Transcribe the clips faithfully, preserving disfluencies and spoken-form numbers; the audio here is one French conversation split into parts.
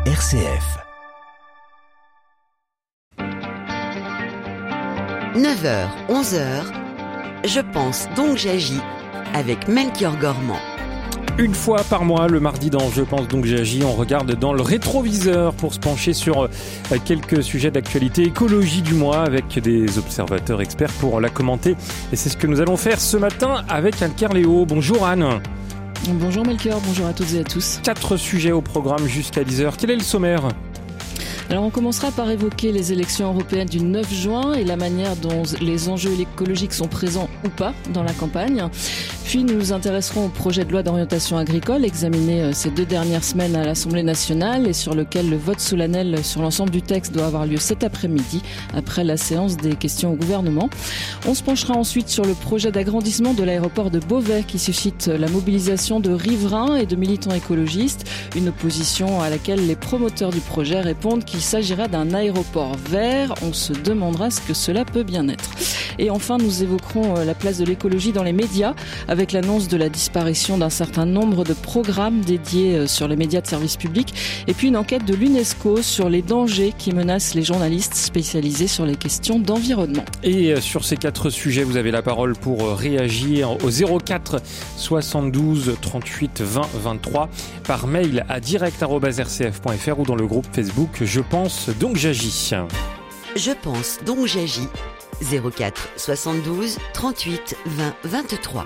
R C F. neuf heures, onze heures, je pense donc j'agis avec Melchior Gormand. Une fois par mois, le mardi dans Je pense donc j'agis, on regarde dans le rétroviseur pour se pencher sur quelques sujets d'actualité écologie du mois avec des observateurs experts pour la commenter. Et c'est ce que nous allons faire ce matin avec Anne Kerléo. Bonjour Anne. Bonjour Melchior, bonjour à toutes et à tous. Quatre sujets au programme jusqu'à dix heures. Quel est le sommaire ? Alors on commencera par évoquer les élections européennes du neuf juin et la manière dont les enjeux écologiques sont présents ou pas dans la campagne. Puis nous nous intéresserons au projet de loi d'orientation agricole examiné ces deux dernières semaines à l'Assemblée nationale et sur lequel le vote solennel sur l'ensemble du texte doit avoir lieu cet après-midi après la séance des questions au gouvernement. On se penchera ensuite sur le projet d'agrandissement de l'aéroport de Beauvais qui suscite la mobilisation de riverains et de militants écologistes, une opposition à laquelle les promoteurs du projet répondent qu'il s'agira d'un aéroport vert. On se demandera ce que cela peut bien être. Et enfin, nous évoquerons la place de l'écologie dans les médias avec l'annonce de la disparition d'un certain nombre de programmes dédiés sur les médias de service public et puis une enquête de l'UNESCO sur les dangers qui menacent les journalistes spécialisés sur les questions d'environnement. Et sur ces quatre sujets, vous avez la parole pour réagir au zéro quatre soixante-douze trente-huit vingt vingt-trois par mail à direct arobase r c f point f r ou dans le groupe Facebook Je pense donc j'agis. Je pense donc j'agis. zéro quatre soixante-douze trente-huit vingt vingt-trois.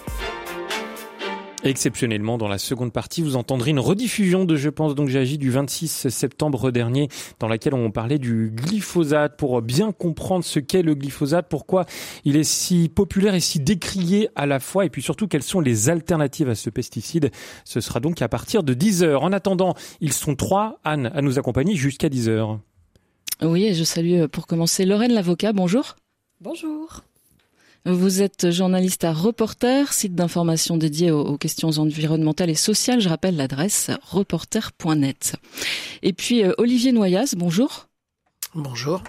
Exceptionnellement, dans la seconde partie, vous entendrez une rediffusion de Je pense donc j'agis du vingt-six septembre dernier, dans laquelle on parlait du glyphosate. Pour bien comprendre ce qu'est le glyphosate, pourquoi il est si populaire et si décrié à la fois, et puis surtout quelles sont les alternatives à ce pesticide. Ce sera donc à partir de dix heures. En attendant, ils sont trois, Anne, à nous accompagner jusqu'à dix heures. Oui, et je salue pour commencer Lorraine Lavocat. Bonjour. Bonjour. Vous êtes journaliste à Reporter, site d'information dédié aux questions environnementales et sociales. Je rappelle l'adresse reporter point net. Et puis Olivier Noyaz, bonjour. Bonjour.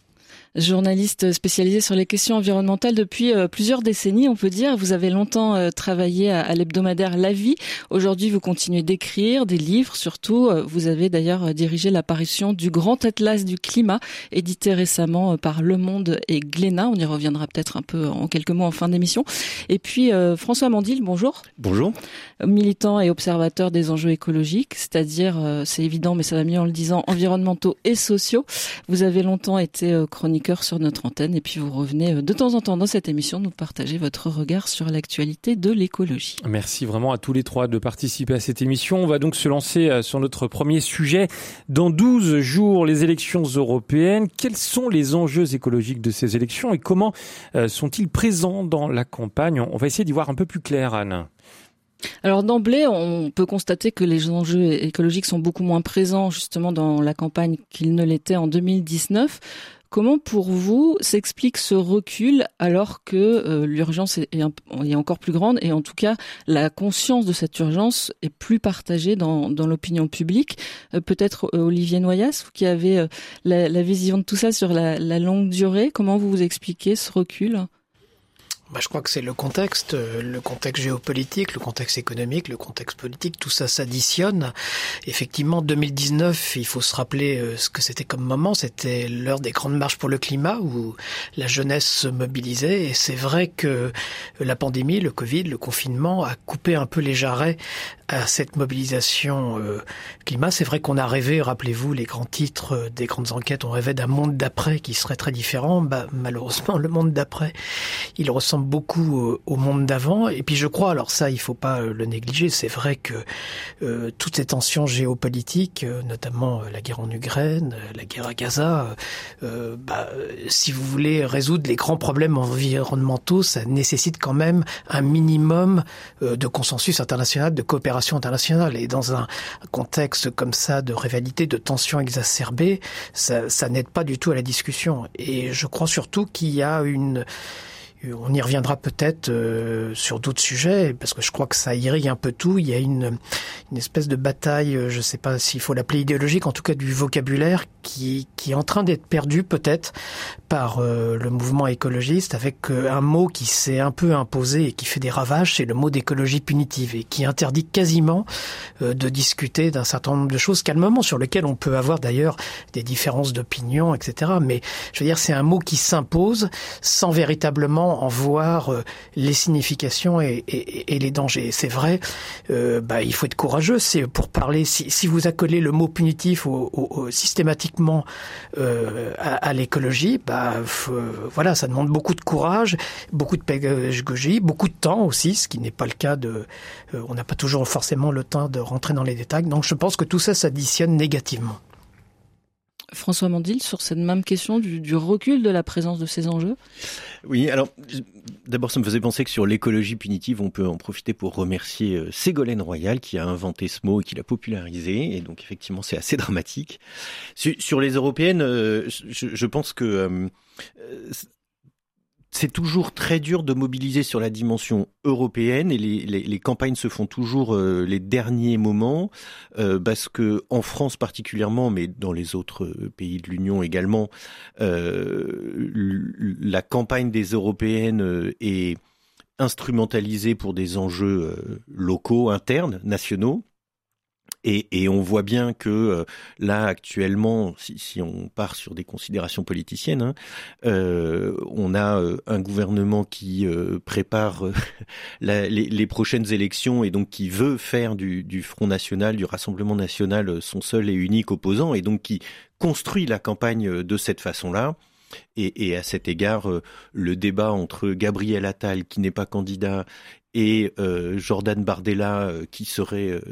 Journaliste spécialisé sur les questions environnementales depuis euh, plusieurs décennies, on peut dire. Vous avez longtemps euh, travaillé à, à l'hebdomadaire La Vie. Aujourd'hui, vous continuez d'écrire des livres. Surtout, euh, vous avez d'ailleurs euh, dirigé l'apparition du Grand Atlas du climat, édité récemment euh, par Le Monde et Glénat. On y reviendra peut-être un peu en quelques mots en fin d'émission. Et puis, euh, François Mandil, bonjour. Bonjour. Militant et observateur des enjeux écologiques, c'est-à-dire, euh, c'est évident, mais ça va mieux en le disant, environnementaux et sociaux. Vous avez longtemps été euh, chroniqueur sur notre antenne et puis vous revenez de temps en temps dans cette émission nous partager votre regard sur l'actualité de l'écologie. Merci vraiment à tous les trois de participer à cette émission. On va donc se lancer sur notre premier sujet. Dans douze jours, les élections européennes. Quels sont les enjeux écologiques de ces élections et comment sont-ils présents dans la campagne ? On va essayer d'y voir un peu plus clair, Anne. Alors d'emblée, on peut constater que les enjeux écologiques sont beaucoup moins présents justement dans la campagne qu'ils ne l'étaient en deux mille dix-neuf. Comment, pour vous, s'explique ce recul alors que euh, l'urgence est, est, est encore plus grande et en tout cas, la conscience de cette urgence est plus partagée dans, dans l'opinion publique ? euh, Peut-être euh, Olivier Noyaz, vous qui avez euh, la, la vision de tout ça sur la, la longue durée, comment vous vous expliquez ce recul ? Bah, je crois que c'est le contexte, le contexte géopolitique, le contexte économique, le contexte politique, tout ça s'additionne. Effectivement, deux mille dix-neuf, il faut se rappeler ce que c'était comme moment, c'était l'heure des grandes marches pour le climat où la jeunesse se mobilisait et c'est vrai que la pandémie, le Covid, le confinement a coupé un peu les jarrets à cette mobilisation euh, climat. C'est vrai qu'on a rêvé, rappelez-vous, les grands titres des grandes enquêtes, on rêvait d'un monde d'après qui serait très différent. Bah, malheureusement, le monde d'après, il ressemble beaucoup au monde d'avant. Et puis je crois, alors ça, il faut pas le négliger, c'est vrai que euh, toutes ces tensions géopolitiques, euh, notamment euh, la guerre en Ukraine, euh, la guerre à Gaza, euh, bah, si vous voulez résoudre les grands problèmes environnementaux, ça nécessite quand même un minimum euh, de consensus international, de coopération internationale. Et dans un contexte comme ça de rivalité, de tensions exacerbées, ça, ça n'aide pas du tout à la discussion. Et je crois surtout qu'il y a une On y reviendra peut-être euh, sur d'autres sujets, parce que je crois que ça irrigue un peu tout. Il y a une, une espèce de bataille, je ne sais pas s'il faut l'appeler idéologique, en tout cas du vocabulaire, qui, qui est en train d'être perdu peut-être par euh, le mouvement écologiste, avec euh, un mot qui s'est un peu imposé et qui fait des ravages, c'est le mot d'écologie punitive, et qui interdit quasiment euh, de discuter d'un certain nombre de choses, calmement, sur lesquelles on peut avoir d'ailleurs des différences d'opinion, et cetera. Mais je veux dire, c'est un mot qui s'impose sans véritablement en voir euh, les significations et, et, et les dangers. Et c'est vrai, euh, bah, il faut être courageux. C'est pour parler, si, si vous accolez le mot punitif au, au, au, systématiquement euh, à, à l'écologie, bah, faut, voilà, ça demande beaucoup de courage, beaucoup de pédagogie, beaucoup de temps aussi, ce qui n'est pas le cas de... Euh, on n'a pas toujours forcément le temps de rentrer dans les détails. Donc je pense que tout ça s'additionne négativement. François Mandil, sur cette même question du, du recul de la présence de ces enjeux? Oui, alors d'abord ça me faisait penser que sur l'écologie punitive, on peut en profiter pour remercier Ségolène Royal qui a inventé ce mot et qui l'a popularisé, et donc effectivement c'est assez dramatique. Sur, sur les européennes, je, je pense que euh, c'est toujours très dur de mobiliser sur la dimension européenne, et les, les, les campagnes se font toujours euh, les derniers moments, euh, parce que en France particulièrement, mais dans les autres pays de l'Union également, euh, la campagne des européennes est instrumentalisée pour des enjeux euh, locaux, internes, nationaux. Et, et on voit bien que euh, là actuellement, si, si on part sur des considérations politiciennes, hein, euh, on a euh, un gouvernement qui euh, prépare euh, la, les, les prochaines élections, et donc qui veut faire du, du Front National, du Rassemblement National, son seul et unique opposant, et donc qui construit la campagne de cette façon-là. Et, et à cet égard, euh, le débat entre Gabriel Attal, qui n'est pas candidat, et euh, Jordan Bardella, euh, qui serait euh,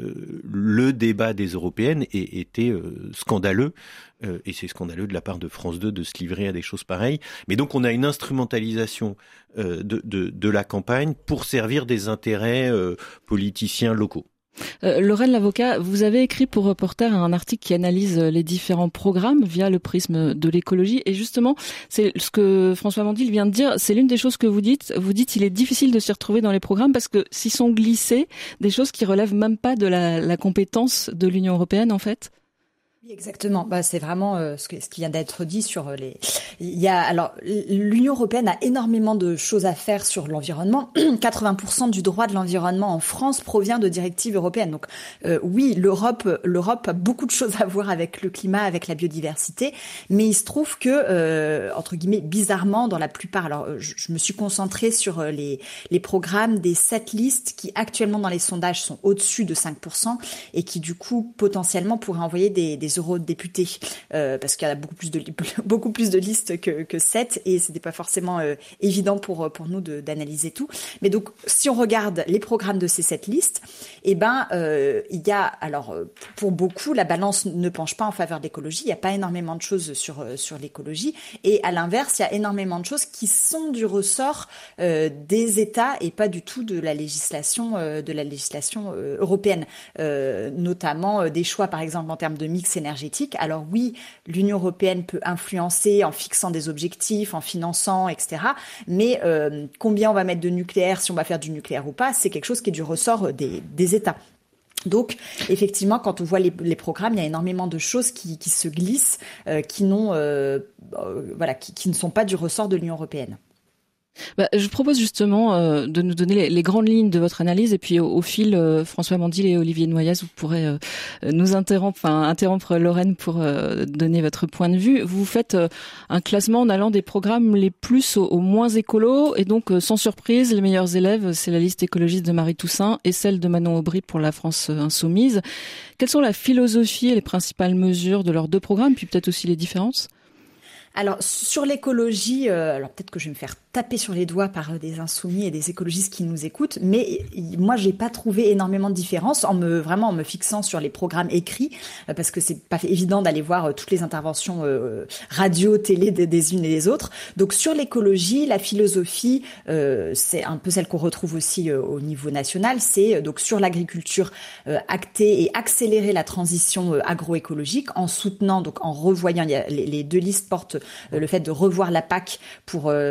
le débat des européennes, et, était euh, scandaleux. Euh, et c'est scandaleux de la part de France deux de se livrer à des choses pareilles. Mais donc on a une instrumentalisation euh, de, de, de la campagne pour servir des intérêts euh, politiciens locaux. Euh, Lorraine Lavocat, vous avez écrit pour Reporter un article qui analyse les différents programmes via le prisme de l'écologie, et justement, c'est ce que François Mandil vient de dire, c'est l'une des choses que vous dites. Vous dites qu'il est difficile de s'y retrouver dans les programmes parce que s'y sont glissées des choses qui relèvent même pas de la, la compétence de l'Union européenne, en fait. Oui, exactement. Bah, c'est vraiment euh, ce, que, ce qui vient d'être dit sur les. Il y a alors l'Union européenne a énormément de choses à faire sur l'environnement. quatre-vingts pour cent du droit de l'environnement en France provient de directives européennes. Donc euh, oui, l'Europe, l'Europe a beaucoup de choses à voir avec le climat, avec la biodiversité. Mais il se trouve que euh, entre guillemets bizarrement, dans la plupart. Alors je, je me suis concentrée sur les les programmes des sept listes qui actuellement dans les sondages sont au-dessus de cinq pour cent et qui du coup potentiellement pourraient envoyer des des eurodéputés, euh, parce qu'il y a beaucoup plus de beaucoup plus de listes que que sept, et c'était pas forcément euh, évident pour pour nous de, d'analyser tout. Mais donc si on regarde les programmes de ces sept listes, eh ben euh, il y a alors pour beaucoup la balance ne penche pas en faveur de l'écologie. Il y a pas énormément de choses sur sur l'écologie, et à l'inverse il y a énormément de choses qui sont du ressort euh, des États et pas du tout de la législation euh, de la législation euh, européenne, euh, notamment euh, des choix par exemple en termes de mix énergétique. Alors oui, l'Union européenne peut influencer en fixant des objectifs, en finançant, et cetera. Mais euh, combien on va mettre de nucléaire, si on va faire du nucléaire ou pas, c'est quelque chose qui est du ressort des, des États. Donc, effectivement, quand on voit les, les programmes, il y a énormément de choses qui, qui se glissent, euh, qui n'ont, euh, euh, voilà, qui, qui ne sont pas du ressort de l'Union européenne. Bah, je propose justement euh, de nous donner les, les grandes lignes de votre analyse, et puis au, au fil, euh, François Mandil et Olivier Noyaz, vous pourrez euh, nous interrompre, enfin interrompre Lorraine pour euh, donner votre point de vue. Vous faites euh, un classement en allant des programmes les plus aux, aux moins écolos, et donc euh, sans surprise, les meilleurs élèves, c'est la liste écologiste de Marie Toussaint et celle de Manon Aubry pour la France insoumise. Quelles sont la philosophie et les principales mesures de leurs deux programmes, puis peut-être aussi les différences ? Alors sur l'écologie, euh, alors peut-être que je vais me faire taper sur les doigts par des insoumis et des écologistes qui nous écoutent, mais moi j'ai pas trouvé énormément de différence en me vraiment en me fixant sur les programmes écrits, euh, parce que c'est pas évident d'aller voir euh, toutes les interventions euh, radio, télé des, des unes et des autres. Donc sur l'écologie, la philosophie, euh, c'est un peu celle qu'on retrouve aussi euh, au niveau national. C'est euh, donc sur l'agriculture, euh, acter et accélérer la transition euh, agroécologique en soutenant, donc en revoyant, il y a, les, les deux listes portent euh, le fait de revoir la P A C pour euh, tenter de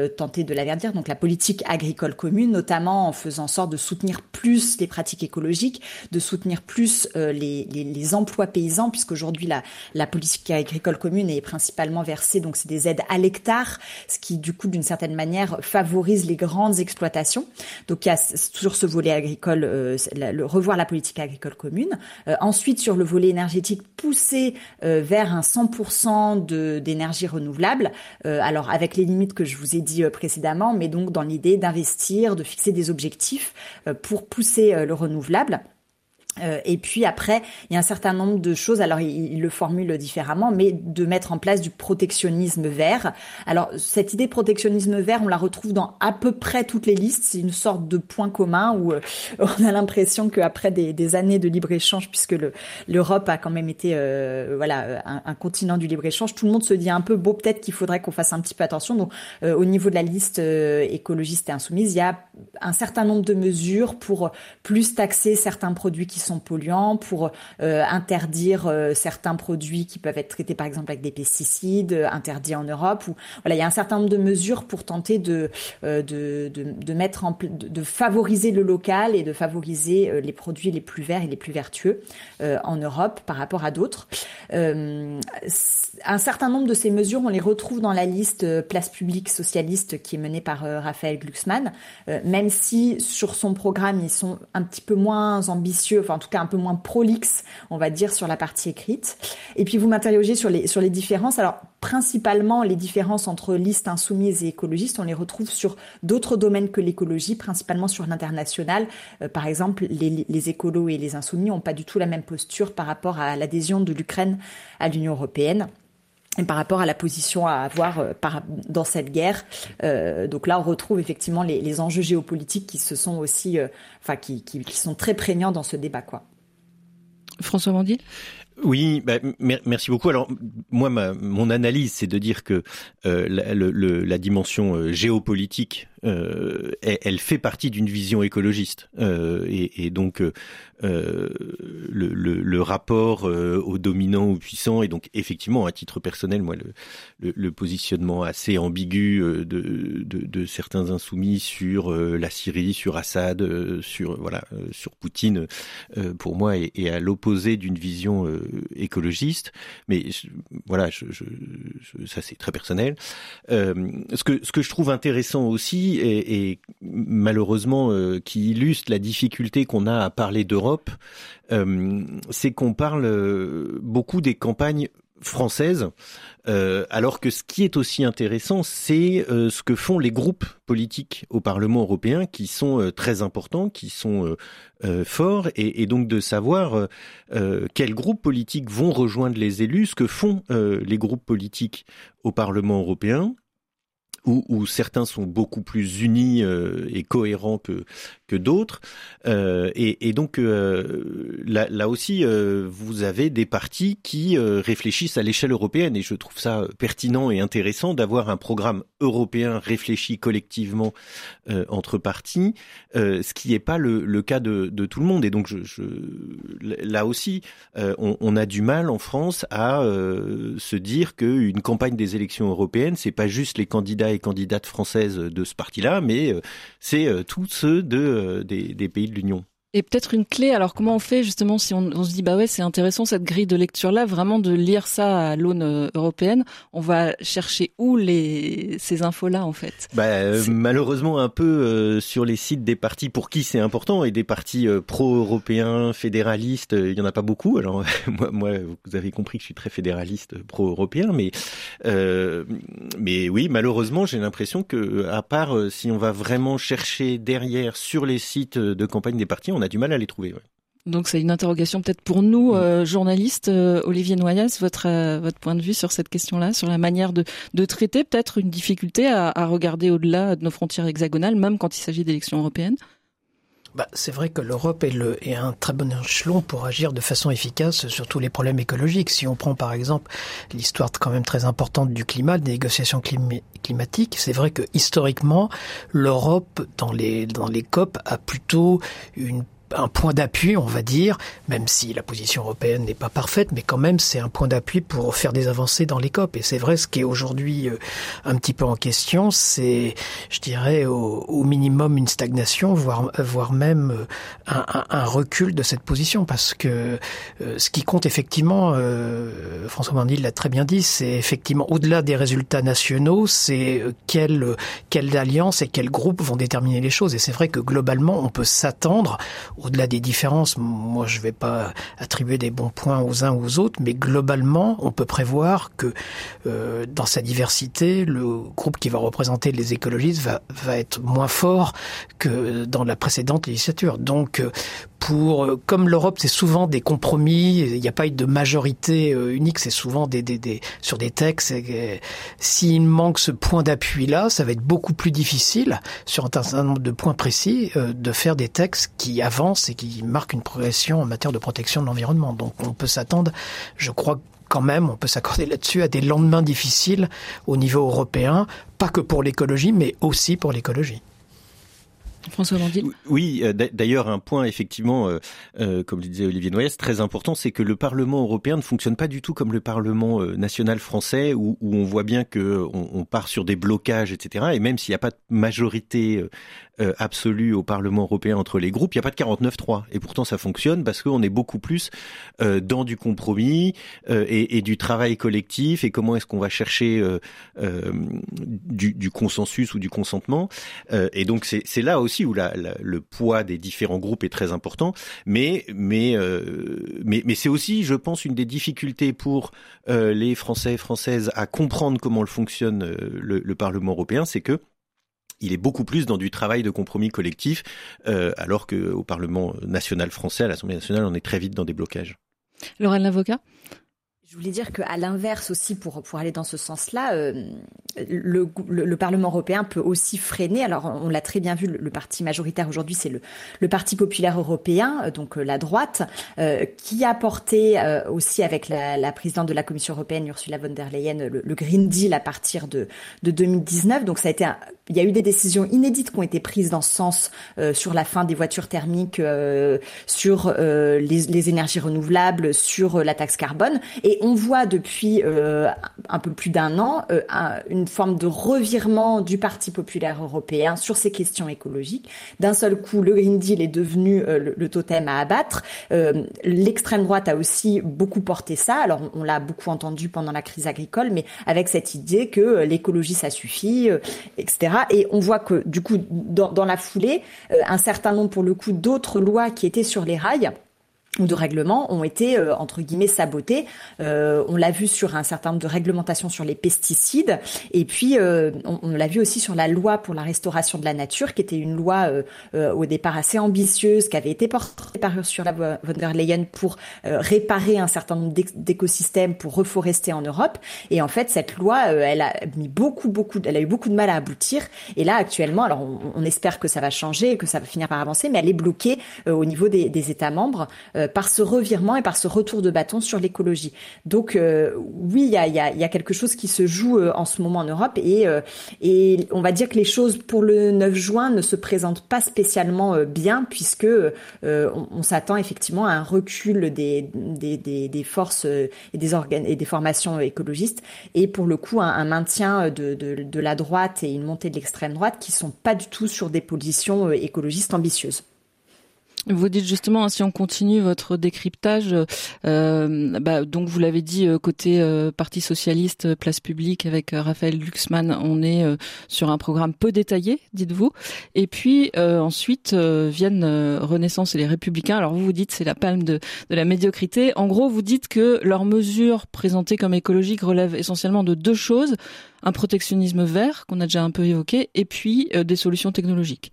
de la verdir, donc la politique agricole commune, notamment en faisant en sorte de soutenir plus les pratiques écologiques, de soutenir plus euh, les, les, les emplois paysans, puisqu'aujourd'hui la, la politique agricole commune est principalement versée, donc c'est des aides à l'hectare, ce qui du coup d'une certaine manière favorise les grandes exploitations. Donc il y a sur ce volet agricole, euh, le, revoir la politique agricole commune. Euh, ensuite sur le volet énergétique, pousser euh, vers un cent pour cent de, d'énergie renouvelable, euh, alors avec les limites que je vous ai dit euh, précédemment, mais donc dans l'idée d'investir, de fixer des objectifs euh, pour pousser euh, le renouvelable. Euh, et puis après, il y a un certain nombre de choses, alors il, il le formule différemment, mais de mettre en place du protectionnisme vert. Alors cette idée de protectionnisme vert, on la retrouve dans à peu près toutes les listes, c'est une sorte de point commun où euh, on a l'impression qu'après des, des années de libre-échange, puisque le, l'Europe a quand même été euh, voilà un, un continent du libre-échange, tout le monde se dit un peu, bon peut-être qu'il faudrait qu'on fasse un petit peu attention. Donc euh, au niveau de la liste euh, écologiste et insoumise, il y a un certain nombre de mesures pour plus taxer certains produits qui sont polluants, pour euh, interdire euh, certains produits qui peuvent être traités par exemple avec des pesticides, euh, interdits en Europe. Ou voilà, il y a un certain nombre de mesures pour tenter de euh, de, de de mettre en de, de favoriser le local et de favoriser euh, les produits les plus verts et les plus vertueux euh, en Europe par rapport à d'autres. Euh, un certain nombre de ces mesures, on les retrouve dans la liste euh, Place publique socialiste qui est menée par euh, Raphaël Glucksmann, euh, même si sur son programme ils sont un petit peu moins ambitieux, enfin en tout cas un peu moins prolixe, on va dire, sur la partie écrite. Et puis vous m'interrogez sur les sur les différences. Alors principalement les différences entre liste insoumise et écologiste, on les retrouve sur d'autres domaines que l'écologie, principalement sur l'international. Euh, par exemple, les, les écolos et les insoumis n'ont pas du tout la même posture par rapport à l'adhésion de l'Ukraine à l'Union européenne. Et par rapport à la position à avoir euh, par, dans cette guerre, euh, donc là on retrouve effectivement les, les enjeux géopolitiques qui se sont aussi, euh, enfin qui, qui, qui sont très prégnants dans ce débat, quoi. François Mandier. Oui, bah, merci beaucoup. Alors moi, ma, mon analyse, c'est de dire que euh, la, le, le, la dimension euh, géopolitique, euh, elle, elle fait partie d'une vision écologiste, euh, et, et donc euh, le, le, le rapport euh, aux dominants, aux puissants, et donc effectivement, à titre personnel, moi, le, le, le positionnement assez ambigu de, de, de certains insoumis sur euh, la Syrie, sur Assad, euh, sur voilà, euh, sur Poutine, euh, pour moi, est, est à l'opposé d'une vision euh, écologiste, mais je, voilà, je, je, je, ça c'est très personnel. Euh, ce que ce que je trouve intéressant aussi, et, et malheureusement euh, qui illustre la difficulté qu'on a à parler d'Europe, euh, c'est qu'on parle euh, beaucoup des campagnes françaises, euh, alors que ce qui est aussi intéressant, c'est euh, ce que font les groupes politiques au Parlement européen, qui sont euh, très importants, qui sont euh, euh, forts, et, et donc de savoir euh, quels groupes politiques vont rejoindre les élus, ce que font euh, les groupes politiques au Parlement européen, où, où certains sont beaucoup plus unis euh, et cohérents que que d'autres, euh, et, et donc euh, là, là aussi euh, vous avez des partis qui euh, réfléchissent à l'échelle européenne, et je trouve ça pertinent et intéressant d'avoir un programme européen réfléchi collectivement euh, entre partis, euh, ce qui n'est pas le, le cas de, de tout le monde, et donc je, je, là aussi euh, on, on a du mal en France à euh, se dire qu'une campagne des élections européennes, c'est pas juste les candidats et candidates françaises de ce parti-là, mais euh, c'est euh, tous ceux de Des, des pays de l'Union. Et peut-être une clé, alors comment on fait justement si on, on se dit bah ouais c'est intéressant cette grille de lecture là, vraiment de lire ça à l'aune européenne, on va chercher où les ces infos là en fait? Bah euh, malheureusement un peu euh, sur les sites des partis pour qui c'est important, et des partis euh, pro-européens, fédéralistes, il euh, y en a pas beaucoup. Alors moi, moi vous avez compris que je suis très fédéraliste, pro-européen, mais euh, mais oui, malheureusement j'ai l'impression que à part euh, si on va vraiment chercher derrière sur les sites de campagne des partis, on a du mal à les trouver. Ouais. Donc c'est une interrogation peut-être pour nous, euh, journalistes. Euh, Olivier Noyaz, votre euh, votre point de vue sur cette question-là, sur la manière de, de traiter peut-être une difficulté à, à regarder au-delà de nos frontières hexagonales, même quand il s'agit d'élections européennes? Bah, c'est vrai que l'Europe est, le, est un très bon échelon pour agir de façon efficace sur tous les problèmes écologiques. Si on prend par exemple l'histoire quand même très importante du climat, des négociations clim- climatiques, c'est vrai que historiquement, l'Europe dans les dans les C O P a plutôt une un point d'appui, on va dire, même si la position européenne n'est pas parfaite, mais quand même c'est un point d'appui pour faire des avancées dans les C O P. Et c'est vrai, ce qui est aujourd'hui un petit peu en question, c'est, je dirais, au, au minimum une stagnation, voire, voire même un, un, un recul de cette position, parce que euh, ce qui compte effectivement, euh, François Mandil l'a très bien dit, c'est effectivement au-delà des résultats nationaux, c'est quelle quelle alliance et quels groupes vont déterminer les choses. Et c'est vrai que globalement, on peut s'attendre, au-delà des différences, moi je vais pas attribuer des bons points aux uns ou aux autres, mais globalement, on peut prévoir que euh, dans sa diversité, le groupe qui va représenter les écologistes va va être moins fort que dans la précédente législature. Donc pour comme l'Europe, c'est souvent des compromis, il n'y a pas eu de majorité unique, c'est souvent des, des, des sur des textes. Et, s'il manque ce point d'appui-là, ça va être beaucoup plus difficile sur un certain nombre de points précis euh, de faire des textes qui avancent et qui marquent une progression en matière de protection de l'environnement. Donc on peut s'attendre, je crois quand même, on peut s'accorder là-dessus à des lendemains difficiles au niveau européen, pas que pour l'écologie, mais aussi pour l'écologie. François Mandil. Oui, d'ailleurs, un point, effectivement, euh, euh, comme le disait Olivier Noyes, très important, c'est que le Parlement européen ne fonctionne pas du tout comme le Parlement euh, national français, où, où on voit bien que on, on part sur des blocages, et cetera. Et même s'il n'y a pas de majorité euh, absolue au Parlement européen entre les groupes, il n'y a pas de quarante-neuf trois. Et pourtant, ça fonctionne parce qu'on est beaucoup plus euh, dans du compromis euh, et, et du travail collectif, et comment est-ce qu'on va chercher euh, euh, du, du consensus ou du consentement. Euh, et donc, c'est, c'est là aussi aussi où la, la, le poids des différents groupes est très important, mais mais euh, mais, mais c'est aussi, je pense, une des difficultés pour euh, les Français et Françaises à comprendre comment le fonctionne euh, le, le Parlement européen, c'est que il est beaucoup plus dans du travail de compromis collectif, euh, alors qu'au Parlement national français, à l'Assemblée nationale, on est très vite dans des blocages. Laurent Lavocat. Je voulais dire qu'à l'inverse aussi, pour pour aller dans ce sens-là, euh, le, le, le Parlement européen peut aussi freiner. Alors, on, on l'a très bien vu, le, le parti majoritaire aujourd'hui, c'est le, le Parti populaire européen, donc euh, la droite, euh, qui a porté euh, aussi avec la, la présidente de la Commission européenne, Ursula von der Leyen, le, le Green Deal à partir de, de deux mille dix-neuf. Donc, ça a été un, il y a eu des décisions inédites qui ont été prises dans ce sens euh, sur la fin des voitures thermiques, euh, sur euh, les, les énergies renouvelables, sur euh, la taxe carbone. Et on voit depuis euh, un peu plus d'un an euh, un, une forme de revirement du Parti populaire européen sur ces questions écologiques. D'un seul coup, le Green Deal est devenu euh, le, le totem à abattre. Euh, l'extrême droite a aussi beaucoup porté ça. Alors, on, on l'a beaucoup entendu pendant la crise agricole, mais avec cette idée que euh, l'écologie, ça suffit, euh, et cetera. Et on voit que, du coup, dans, dans la foulée, euh, un certain nombre, pour le coup, d'autres lois qui étaient sur les rails ou de règlements ont été, euh, entre guillemets, sabotés. Euh, on l'a vu sur un certain nombre de réglementations sur les pesticides. Et puis, euh, on, on l'a vu aussi sur la loi pour la restauration de la nature, qui était une loi euh, euh, au départ assez ambitieuse, qui avait été portée par Ursula von der Leyen pour euh, réparer un certain nombre d'écosystèmes, pour reforester en Europe. Et en fait, cette loi, euh, elle a mis beaucoup, beaucoup, elle a eu beaucoup de mal à aboutir. Et là, actuellement, alors on, on espère que ça va changer, que ça va finir par avancer, mais elle est bloquée euh, au niveau des, des États membres. Euh, par ce revirement et par ce retour de bâton sur l'écologie. Donc euh, oui, il y a, y, a, y a quelque chose qui se joue euh, en ce moment en Europe et, euh, et on va dire que les choses pour le neuf juin ne se présentent pas spécialement euh, bien puisque euh, on, on s'attend effectivement à un recul des, des, des, des forces et des, organes, et des formations écologistes et pour le coup un, un maintien de, de, de la droite et une montée de l'extrême droite qui sont pas du tout sur des positions euh, écologistes ambitieuses. Vous dites justement, si on continue votre décryptage, euh, bah, donc vous l'avez dit, côté euh, Parti socialiste, place publique avec euh, Raphaël Glucksmann, on est euh, sur un programme peu détaillé, dites-vous. Et puis euh, ensuite euh, viennent euh, Renaissance et les Républicains. Alors vous vous dites c'est la palme de, de la médiocrité. En gros, vous dites que leurs mesures présentées comme écologiques relèvent essentiellement de deux choses, un protectionnisme vert qu'on a déjà un peu évoqué, et puis euh, des solutions technologiques.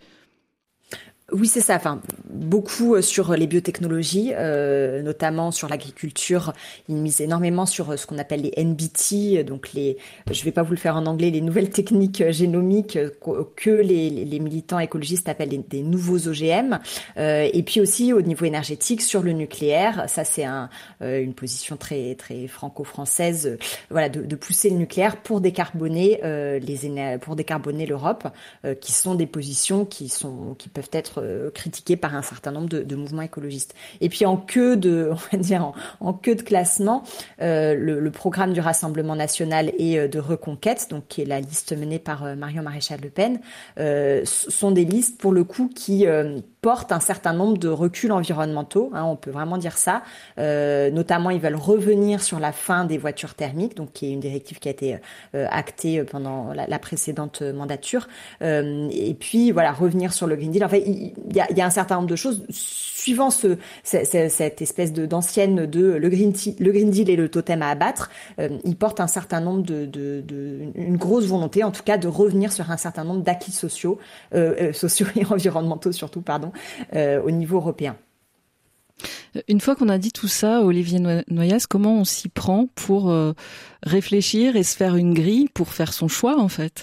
Oui, c'est ça. Enfin, beaucoup sur les biotechnologies, euh, notamment sur l'agriculture. Ils misent énormément sur ce qu'on appelle les N B T, donc les, je vais pas vous le faire en anglais, les nouvelles techniques génomiques que les, les militants écologistes appellent des, des nouveaux O G M. Euh, et puis aussi au niveau énergétique sur le nucléaire. Ça, c'est un, euh, une position très très franco-française. Euh, voilà, de, de pousser le nucléaire pour décarboner euh, les pour décarboner l'Europe, euh, qui sont des positions qui sont qui peuvent être euh, critiqué par un certain nombre de, de mouvements écologistes. Et puis en queue de, on va dire en, en queue de classement, euh, le, le programme du Rassemblement national et de Reconquête, donc qui est la liste menée par euh, Marion Maréchal Le Pen, euh, sont des listes pour le coup qui euh, portent un certain nombre de reculs environnementaux, hein, on peut vraiment dire ça. Euh, notamment, ils veulent revenir sur la fin des voitures thermiques, donc qui est une directive qui a été euh, actée pendant la, la précédente mandature. Euh, et puis, voilà, revenir sur le Green Deal. En fait, il y a, il y a un certain nombre de choses suivant ce, ce, ce cette espèce de d'ancienne de le Green, le Green Deal et le totem à abattre. Euh, ils portent un certain nombre de, de, de, une grosse volonté, en tout cas, de revenir sur un certain nombre d'acquis sociaux, euh, euh, sociaux et environnementaux surtout, pardon, euh, au niveau européen. Une fois qu'on a dit tout ça, Olivier Noyaz, comment on s'y prend pour euh, réfléchir et se faire une grille pour faire son choix, en fait ?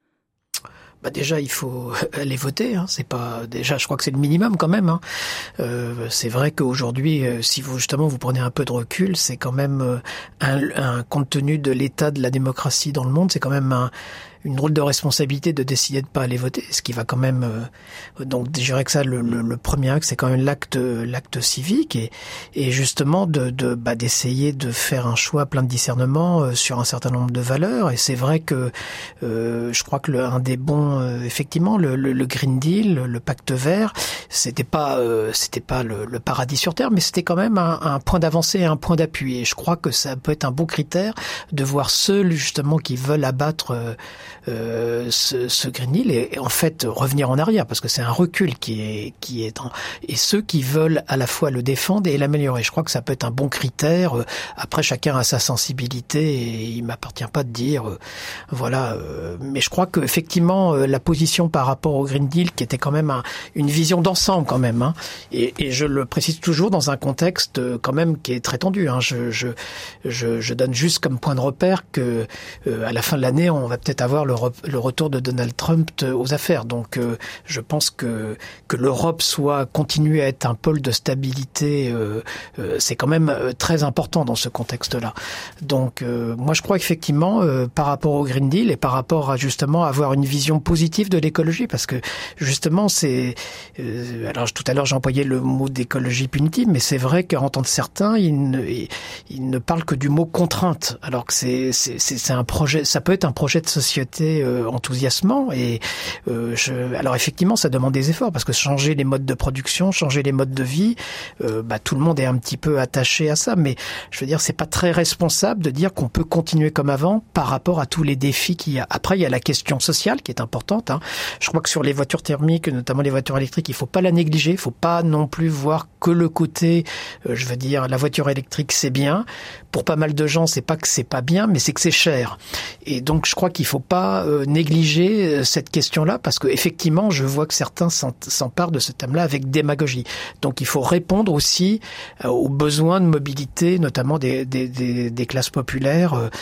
Bah déjà, il faut aller voter. Hein. C'est pas déjà, je crois que c'est le minimum quand même. Hein. Euh, c'est vrai qu'aujourd'hui, euh, si vous justement vous prenez un peu de recul, c'est quand même euh, un, un compte tenu de l'état de la démocratie dans le monde, c'est quand même un, une drôle de responsabilité de décider de pas aller voter, ce qui va quand même. Euh, donc, je dirais que ça, le, le, le premier acte, c'est quand même l'acte, l'acte civique et, et justement de, de bah, d'essayer de faire un choix plein de discernement euh, sur un certain nombre de valeurs. Et c'est vrai que euh, je crois que le, un des bons, euh, effectivement, le, le, le Green Deal, le, le Pacte Vert, c'était pas, euh, c'était pas le, le paradis sur terre, mais c'était quand même un, un point d'avancée et un point d'appui. Et je crois que ça peut être un bon critère de voir ceux justement qui veulent abattre euh, Euh, ce, ce Green Deal et, et en fait revenir en arrière parce que c'est un recul qui est qui est en, et ceux qui veulent à la fois le défendre et l'améliorer. Je crois que ça peut être un bon critère. Après, chacun a sa sensibilité et il m'appartient pas de dire euh, voilà. Euh, mais je crois que effectivement euh, la position par rapport au Green Deal qui était quand même un, une vision d'ensemble quand même. Hein, et, et je le précise toujours dans un contexte euh, quand même qui est très tendu. Hein, je, je je je donne juste comme point de repère que euh, à la fin de l'année on va peut-être avoir le le retour de Donald Trump aux affaires. Donc, euh, je pense que que l'Europe soit continue à être un pôle de stabilité, euh, euh, c'est quand même très important dans ce contexte-là. Donc, euh, moi, je crois qu'effectivement, euh, par rapport au Green Deal et par rapport à justement avoir une vision positive de l'écologie, parce que justement, c'est euh, alors tout à l'heure j'employais le mot d'écologie punitive, mais c'est vrai qu'entendre certains, ils ne ils, ils ne parlent que du mot contrainte, alors que c'est c'est c'est, c'est un projet, ça peut être un projet de société Euh, enthousiasmant et euh, je, alors effectivement ça demande des efforts parce que changer les modes de production, changer les modes de vie, euh, bah tout le monde est un petit peu attaché à ça, mais je veux dire c'est pas très responsable de dire qu'on peut continuer comme avant par rapport à tous les défis qu'il y a. Après il y a la question sociale qui est importante. Hein. Je crois que sur les voitures thermiques, notamment les voitures électriques, il faut pas la négliger, il faut pas non plus voir que le côté, euh, je veux dire la voiture électrique c'est bien. Pour pas mal de gens c'est pas que c'est pas bien, mais c'est que c'est cher. Et donc je crois qu'il faut pas Euh, négliger cette question-là parce que effectivement, je vois que certains s'emparent de ce thème-là avec démagogie. Donc, il faut répondre aussi euh, aux besoins de mobilité, notamment des, des, des, des classes populaires. Euh,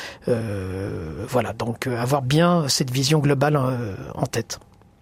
euh, voilà, donc euh, avoir bien cette vision globale euh, en tête.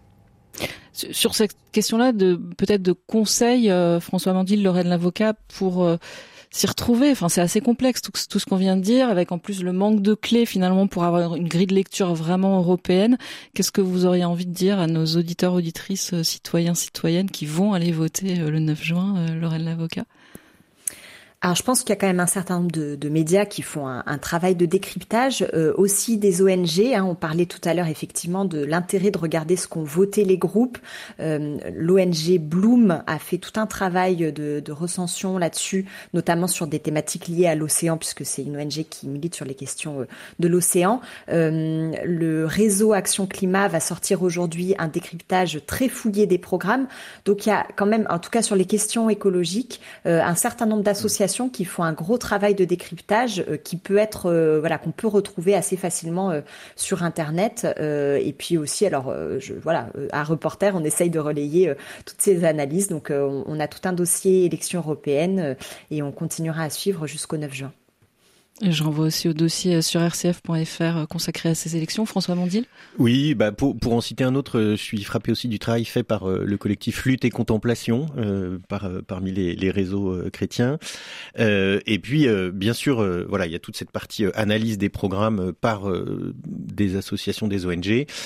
Sur cette question-là, de peut-être de conseils, euh, François Mandil, Lorraine Lavoccat, pour euh, s'y retrouver. Enfin, c'est assez complexe tout, tout ce qu'on vient de dire, avec en plus le manque de clés finalement pour avoir une grille de lecture vraiment européenne. Qu'est-ce que vous auriez envie de dire à nos auditeurs, auditrices, citoyens, citoyennes qui vont aller voter le neuf juin, euh, Lorraine Lavoccat? Alors, je pense qu'il y a quand même un certain nombre de, de médias qui font un, un travail de décryptage, euh, aussi des O N G. Hein, on parlait tout à l'heure effectivement de l'intérêt de regarder ce qu'ont voté les groupes. Euh, L'O N G Bloom a fait tout un travail de, de recension là-dessus, notamment sur des thématiques liées à l'océan, puisque c'est une O N G qui milite sur les questions de l'océan. Euh, le réseau Action Climat va sortir aujourd'hui un décryptage très fouillé des programmes. Donc, il y a quand même, en tout cas sur les questions écologiques, euh, un certain nombre d'associations qui font un gros travail de décryptage euh, qui peut être euh, voilà qu'on peut retrouver assez facilement euh, sur internet euh, et puis aussi alors euh, je, voilà euh, à Reporter on essaye de relayer euh, toutes ces analyses donc euh, on, on a tout un dossier élections européennes euh, et on continuera à suivre jusqu'au neuf juin. Et je renvoie aussi au dossier sur r c f point f r consacré à ces élections. François Mandil. Oui, bah pour pour en citer un autre, je suis frappé aussi du travail fait par le collectif Lutte et Contemplation, euh, par parmi les, les réseaux euh, chrétiens. Euh, et puis euh, bien sûr, euh, voilà, il y a toute cette partie euh, analyse des programmes par euh, des associations, des O N G.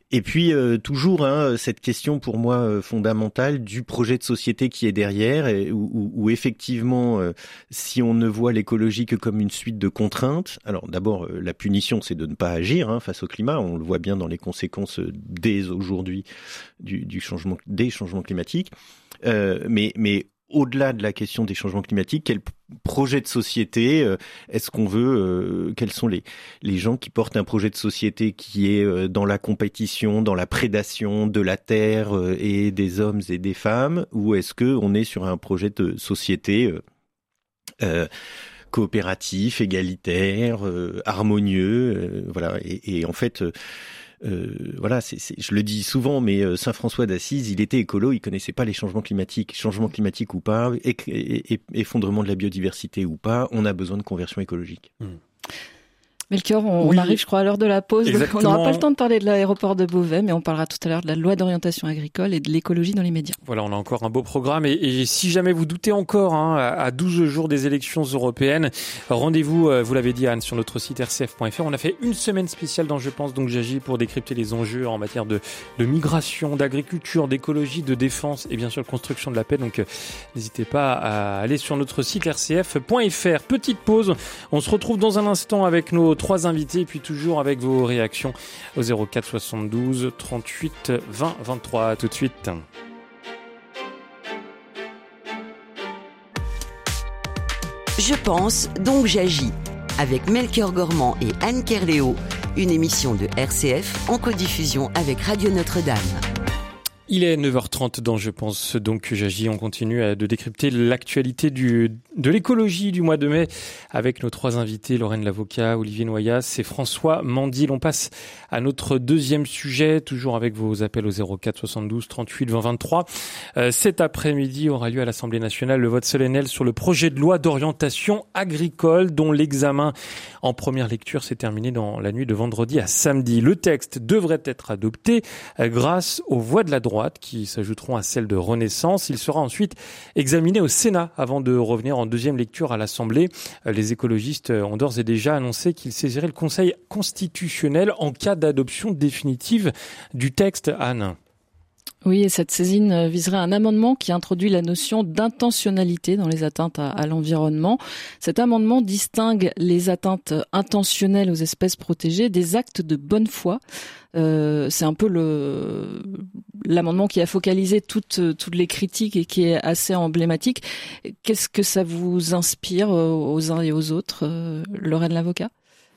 Et puis euh, toujours hein, cette question pour moi euh, fondamentale du projet de société qui est derrière, et où, où, où effectivement, euh, si on ne voit l'écologie que comme une suite de contraintes, alors d'abord euh, la punition, c'est de ne pas agir hein, face au climat. On le voit bien dans les conséquences euh, dès aujourd'hui du, du changement, des changements climatiques. Euh, mais, mais au-delà de la question des changements climatiques, quel projet de société euh, est-ce qu'on veut euh, Quels sont les, les gens qui portent un projet de société qui est euh, dans la compétition, dans la prédation de la terre euh, et des hommes et des femmes, ou est-ce qu'on est sur un projet de société euh, euh, coopératif, égalitaire, euh, harmonieux, euh, voilà. Et, et en fait, euh, euh, voilà, c'est, c'est, je le dis souvent, mais euh, Saint François d'Assise, il était écolo, il connaissait pas les changements climatiques, changements climatiques ou pas, et, et, et, effondrement de la biodiversité ou pas, on a besoin de conversion écologique. Mmh. Melchior, on, oui, on arrive, je crois, à l'heure de la pause. Exactement. On n'aura pas le temps de parler de l'aéroport de Beauvais, mais on parlera tout à l'heure de la loi d'orientation agricole et de l'écologie dans les médias. Voilà, on a encore un beau programme. Et, et si jamais vous doutez encore, hein, à douze jours des élections européennes, rendez-vous, vous l'avez dit Anne, sur notre site r c f point f r. On a fait une semaine spéciale dans Je pense donc j'agis pour décrypter les enjeux en matière de, de migration, d'agriculture, d'écologie, de défense et bien sûr de construction de la paix. Donc euh, n'hésitez pas à aller sur notre site r c f point f r. Petite pause. On se retrouve dans un instant avec nos trois invités et puis toujours avec vos réactions au zéro quatre soixante-douze trente-huit vingt vingt-trois. À tout de suite. Je pense, donc j'agis. Avec Melchior Gormand et Anne Kerléo, une émission de R C F en codiffusion avec Radio Notre-Dame. Il est neuf heures trente dans Je pense donc j'agis. On continue à de décrypter l'actualité du, de l'écologie du mois de mai avec nos trois invités, Lorraine Lavocat, Olivier Noyas et François Mandil. On passe à notre deuxième sujet, toujours avec vos appels au zéro quatre soixante-douze trente-huit vingt vingt-trois. Euh, cet après-midi aura lieu à l'Assemblée nationale le vote solennel sur le projet de loi d'orientation agricole dont l'examen en première lecture s'est terminé dans la nuit de vendredi à samedi. Le texte devrait être adopté euh, grâce aux voix de la droite qui s'ajouteront à celles de Renaissance. Il sera ensuite examiné au Sénat avant de revenir en deuxième lecture à l'Assemblée. Les écologistes ont d'ores et déjà annoncé qu'ils saisiraient le Conseil constitutionnel en cas d'adoption définitive du texte. Anne. Oui, et cette saisine viserait un amendement qui introduit la notion d'intentionnalité dans les atteintes à, à l'environnement. Cet amendement distingue les atteintes intentionnelles aux espèces protégées des actes de bonne foi. Euh, c'est un peu le l'amendement qui a focalisé toutes toutes les critiques et qui est assez emblématique. Qu'est-ce que ça vous inspire aux uns et aux autres, euh, Lorraine Lavocat ?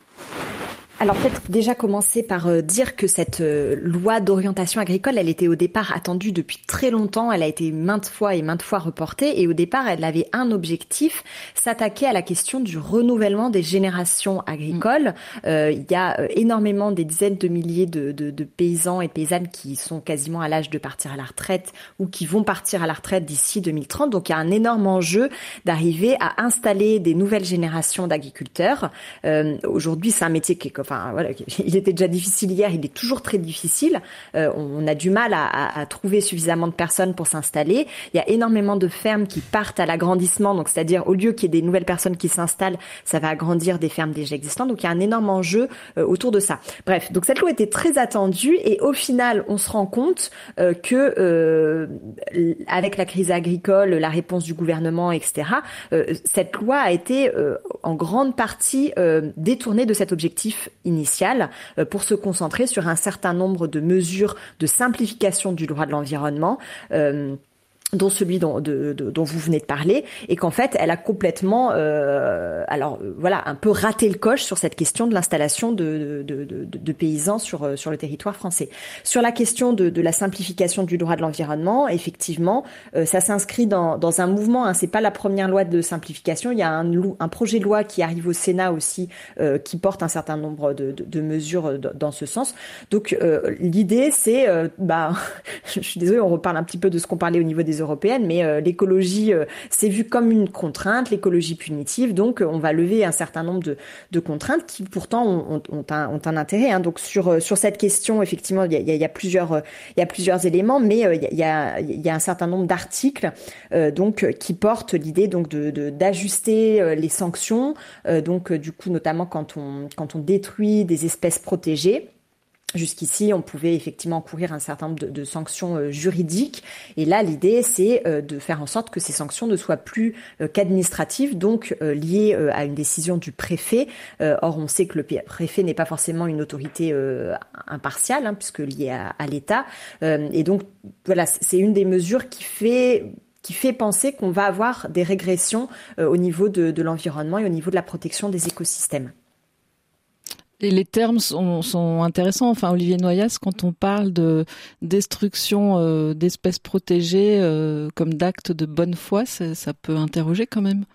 Alors peut-être déjà commencer par euh, dire que cette euh, loi d'orientation agricole, elle était au départ attendue depuis très longtemps, elle a été maintes fois et maintes fois reportée et au départ elle avait un objectif, s'attaquer à la question du renouvellement des générations agricoles. Mmh. Euh, il y a euh, énormément, des dizaines de milliers de, de, de paysans et paysannes qui sont quasiment à l'âge de partir à la retraite ou qui vont partir à la retraite d'ici deux mille trente. Donc il y a un énorme enjeu d'arriver à installer des nouvelles générations d'agriculteurs. Euh, aujourd'hui c'est un métier qui est enfin, Enfin, voilà, il était déjà difficile hier, il est toujours très difficile. Euh, on a du mal à, à, à trouver suffisamment de personnes pour s'installer. Il y a énormément de fermes qui partent à l'agrandissement, donc c'est-à-dire au lieu qu'il y ait des nouvelles personnes qui s'installent, ça va agrandir des fermes déjà existantes. Donc il y a un énorme enjeu euh, autour de ça. Bref, donc cette loi était très attendue et au final, on se rend compte euh, que euh, avec la crise agricole, la réponse du gouvernement, et cetera, euh, cette loi a été euh, en grande partie euh, détournée de cet objectif initial euh, pour se concentrer sur un certain nombre de mesures de simplification du droit de l'environnement. Euh, dont celui dont, de, de, dont vous venez de parler, et qu'en fait, elle a complètement, euh, alors voilà, un peu raté le coche sur cette question de l'installation de, de, de, de, de paysans sur sur le territoire français. Sur la question de, de la simplification du droit de l'environnement, effectivement, euh, ça s'inscrit dans, dans un mouvement. Hein, c'est pas la première loi de simplification. Il y a un, un projet de loi qui arrive au Sénat aussi, euh, qui porte un certain nombre de, de, de mesures dans ce sens. Donc, euh, l'idée, c'est, euh, bah, je suis désolée, on reparle un petit peu de ce qu'on parlait au niveau des européenne, mais euh, l'écologie, euh, c'est vu comme une contrainte, l'écologie punitive, donc euh, on va lever un certain nombre de, de contraintes qui pourtant ont, ont, ont, un, ont un intérêt. Hein. Donc sur euh, sur cette question, effectivement, il y a, y a plusieurs euh, il y a plusieurs éléments, mais il euh, y, y a il y a un certain nombre d'articles euh, donc qui portent l'idée donc de, de d'ajuster euh, les sanctions, euh, donc euh, du coup notamment quand on quand on détruit des espèces protégées. Jusqu'ici, on pouvait effectivement courir un certain nombre de, de sanctions euh, juridiques. Et là, l'idée, c'est euh, de faire en sorte que ces sanctions ne soient plus euh, qu'administratives, donc euh, liées euh, à une décision du préfet. Euh, or, on sait que le préfet n'est pas forcément une autorité euh, impartiale, hein, puisque liée à, à l'État. Euh, et donc, voilà, c'est une des mesures qui fait... qui fait penser qu'on va avoir des régressions euh, au niveau de, de l'environnement et au niveau de la protection des écosystèmes. Et les termes sont, sont intéressants. Enfin, Olivier Noyas, quand on parle de destruction euh, d'espèces protégées euh, comme d'actes de bonne foi, ça, ça peut interroger quand même.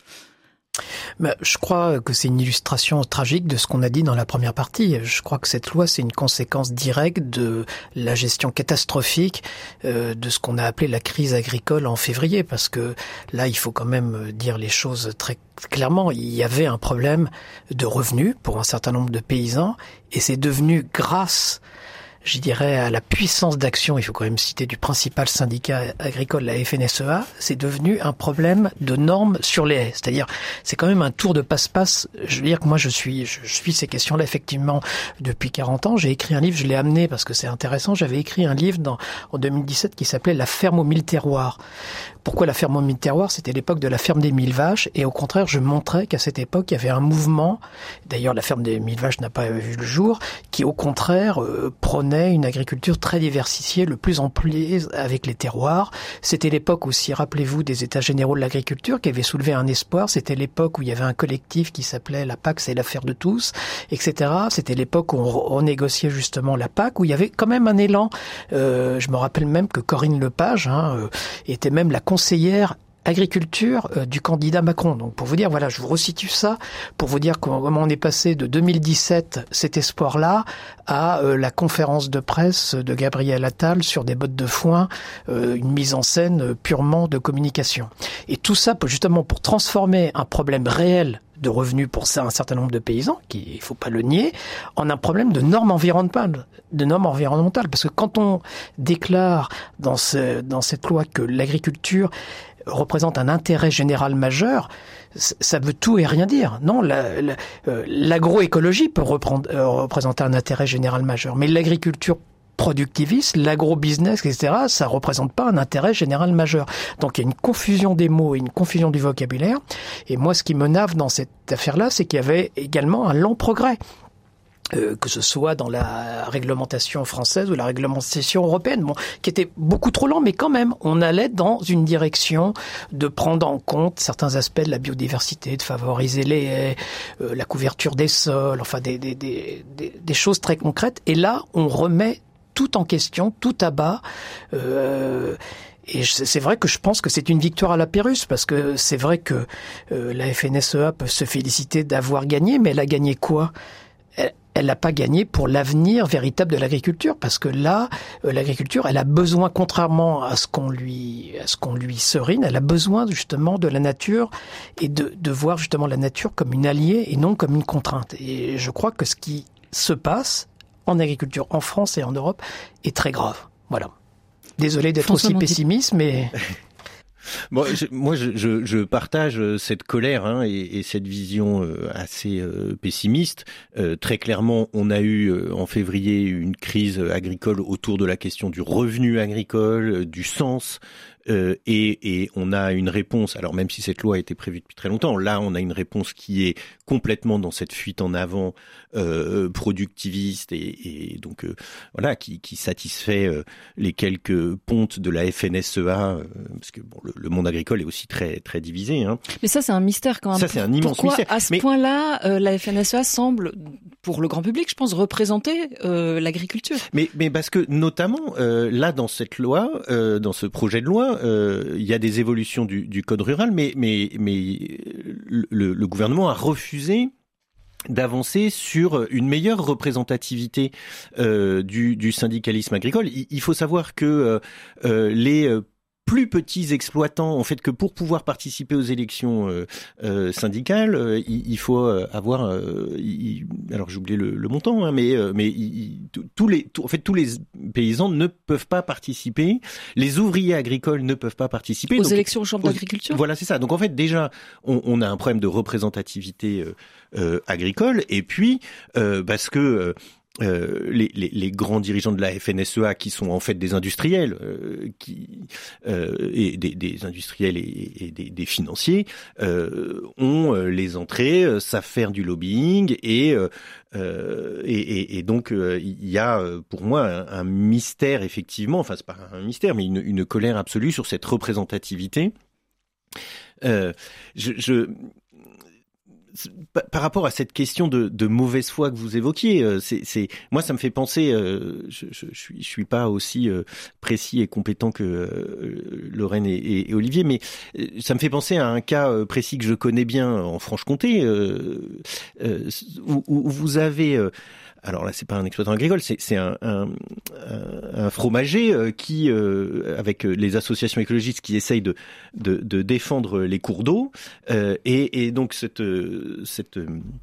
Ben, je crois que c'est une illustration tragique de ce qu'on a dit dans la première partie. Je crois que cette loi, c'est une conséquence directe de la gestion catastrophique euh, de ce qu'on a appelé la crise agricole en février, parce que là, il faut quand même dire les choses très clairement. Il y avait un problème de revenus pour un certain nombre de paysans, et c'est devenu grâce, je dirais, à la puissance d'action, il faut quand même citer, du principal syndicat agricole, la F N S E A, c'est devenu un problème de normes sur les haies. C'est-à-dire, c'est quand même un tour de passe-passe. Je veux dire que moi, je suis, je suis ces questions-là, effectivement, depuis quarante ans. J'ai écrit un livre, je l'ai amené parce que c'est intéressant. J'avais écrit un livre dans, en deux mille dix-sept qui s'appelait La ferme aux mille terroirs. Pourquoi la ferme aux mille terroirs? C'était l'époque de la ferme des mille vaches. Et au contraire, je montrais qu'à cette époque, il y avait un mouvement. D'ailleurs, la ferme des mille vaches n'a pas vu le jour, qui, au contraire, euh, prônait une agriculture très diversifiée, le plus en prise avec les terroirs. C'était l'époque aussi, rappelez-vous, des États généraux de l'agriculture qui avaient soulevé un espoir. C'était l'époque où il y avait un collectif qui s'appelait la P A C, c'est l'affaire de tous, et cetera. C'était l'époque où on renégociait justement la P A C, où il y avait quand même un élan. Euh, je me rappelle même que Corinne Lepage hein, euh, était même la conseillère agriculture euh, du candidat Macron. Donc pour vous dire, voilà, je vous resitue ça, pour vous dire comment on est passé de deux mille dix-sept, cet espoir-là, à euh, la conférence de presse de Gabriel Attal sur des bottes de foin, euh, une mise en scène purement de communication. Et tout ça, justement, pour transformer un problème réel de revenus pour ça, un certain nombre de paysans, qui, il faut pas le nier, en un problème de normes environnementales, de normes environnementales. Parce que quand on déclare dans ce, dans cette loi que l'agriculture représente un intérêt général majeur, ça veut tout et rien dire. Non, la, la, euh, l'agroécologie peut reprendre, euh, représenter un intérêt général majeur, mais l'agriculture productiviste, l'agro-business, et cetera, ça représente pas un intérêt général majeur. Donc il y a une confusion des mots et une confusion du vocabulaire. Et moi, ce qui me nave dans cette affaire-là, c'est qu'il y avait également un lent progrès. Euh, que ce soit dans la réglementation française ou la réglementation européenne, bon, qui était beaucoup trop lent, mais quand même, on allait dans une direction de prendre en compte certains aspects de la biodiversité, de favoriser les haies, euh, la couverture des sols, enfin des, des, des, des, des choses très concrètes. Et là, on remet tout en question, tout à bas. Euh, Et c'est vrai que je pense que c'est une victoire à la Pérus, parce que c'est vrai que euh, la F N S E A peut se féliciter d'avoir gagné, mais elle a gagné quoi ? Elle n'a pas gagné pour l'avenir véritable de l'agriculture, parce que là, euh, l'agriculture, elle a besoin, contrairement à ce qu'on lui, à ce qu'on lui serine, elle a besoin justement de la nature et de, de voir justement la nature comme une alliée et non comme une contrainte. Et je crois que ce qui se passe en agriculture en France et en Europe est très grave. Voilà. Désolé d'être François aussi Monti. pessimiste, mais... Bon, je, moi, je, je, je partage cette colère hein, et, et cette vision euh, assez euh, pessimiste. Euh, très clairement, on a eu euh, en février une crise agricole autour de la question du revenu agricole, euh, du sens. Euh, et, et on a une réponse, alors même si cette loi a été prévue depuis très longtemps, là on a une réponse qui est complètement dans cette fuite en avant euh, productiviste et, et donc euh, voilà qui, qui satisfait euh, les quelques pontes de la F N S E A, euh, parce que bon, le, le monde agricole est aussi très très divisé. Hein. Mais ça c'est un mystère quand même. Ça c'est un immense Pourquoi, mystère. à ce Mais... point-là, euh, la F N S E A semble, pour le grand public, je pense, représenter euh, l'agriculture. Mais, mais parce que notamment euh, là dans cette loi, euh, dans ce projet de loi, euh, il y a des évolutions du, du code rural, mais, mais, mais le, le gouvernement a refusé d'avancer sur une meilleure représentativité euh, du, du syndicalisme agricole. Il, il faut savoir que euh, les euh, plus petits exploitants, en fait, que pour pouvoir participer aux élections euh, euh, syndicales, euh, il, il faut avoir, euh, il, alors j'ai oublié le, le montant, hein, mais euh, mais il, tous les, tout, en fait, tous les paysans ne peuvent pas participer, les ouvriers agricoles ne peuvent pas participer Aux donc, élections aux chambres aux, d'agriculture. Voilà, c'est ça. Donc en fait, déjà, on, on a un problème de représentativité euh, euh, agricole, et puis euh, parce que euh, Euh, les, les, les grands dirigeants de la F N S E A, qui sont en fait des industriels, euh, qui euh, et des, des industriels et, et des, des financiers, euh, ont euh, les entrées, euh, savent faire du lobbying, et euh, et, et, et donc euh, il y a pour moi un, un mystère, effectivement, enfin c'est pas un mystère, mais une, une colère absolue sur cette représentativité. Euh, je, je Par rapport à cette question de, de mauvaise foi que vous évoquiez, c'est, c'est moi ça me fait penser. Euh, je, je, je suis, je suis pas aussi euh, précis et compétent que euh, Lorraine et, et, et Olivier, mais ça me fait penser à un cas euh, précis que je connais bien en Franche-Comté, euh, euh, où, où vous avez. Euh, Alors là, c'est pas un exploitant agricole, c'est, c'est un, un, un fromager euh, qui, euh, avec les associations écologistes qui essayent de, de, de défendre les cours d'eau, euh, et, et donc cette, cette,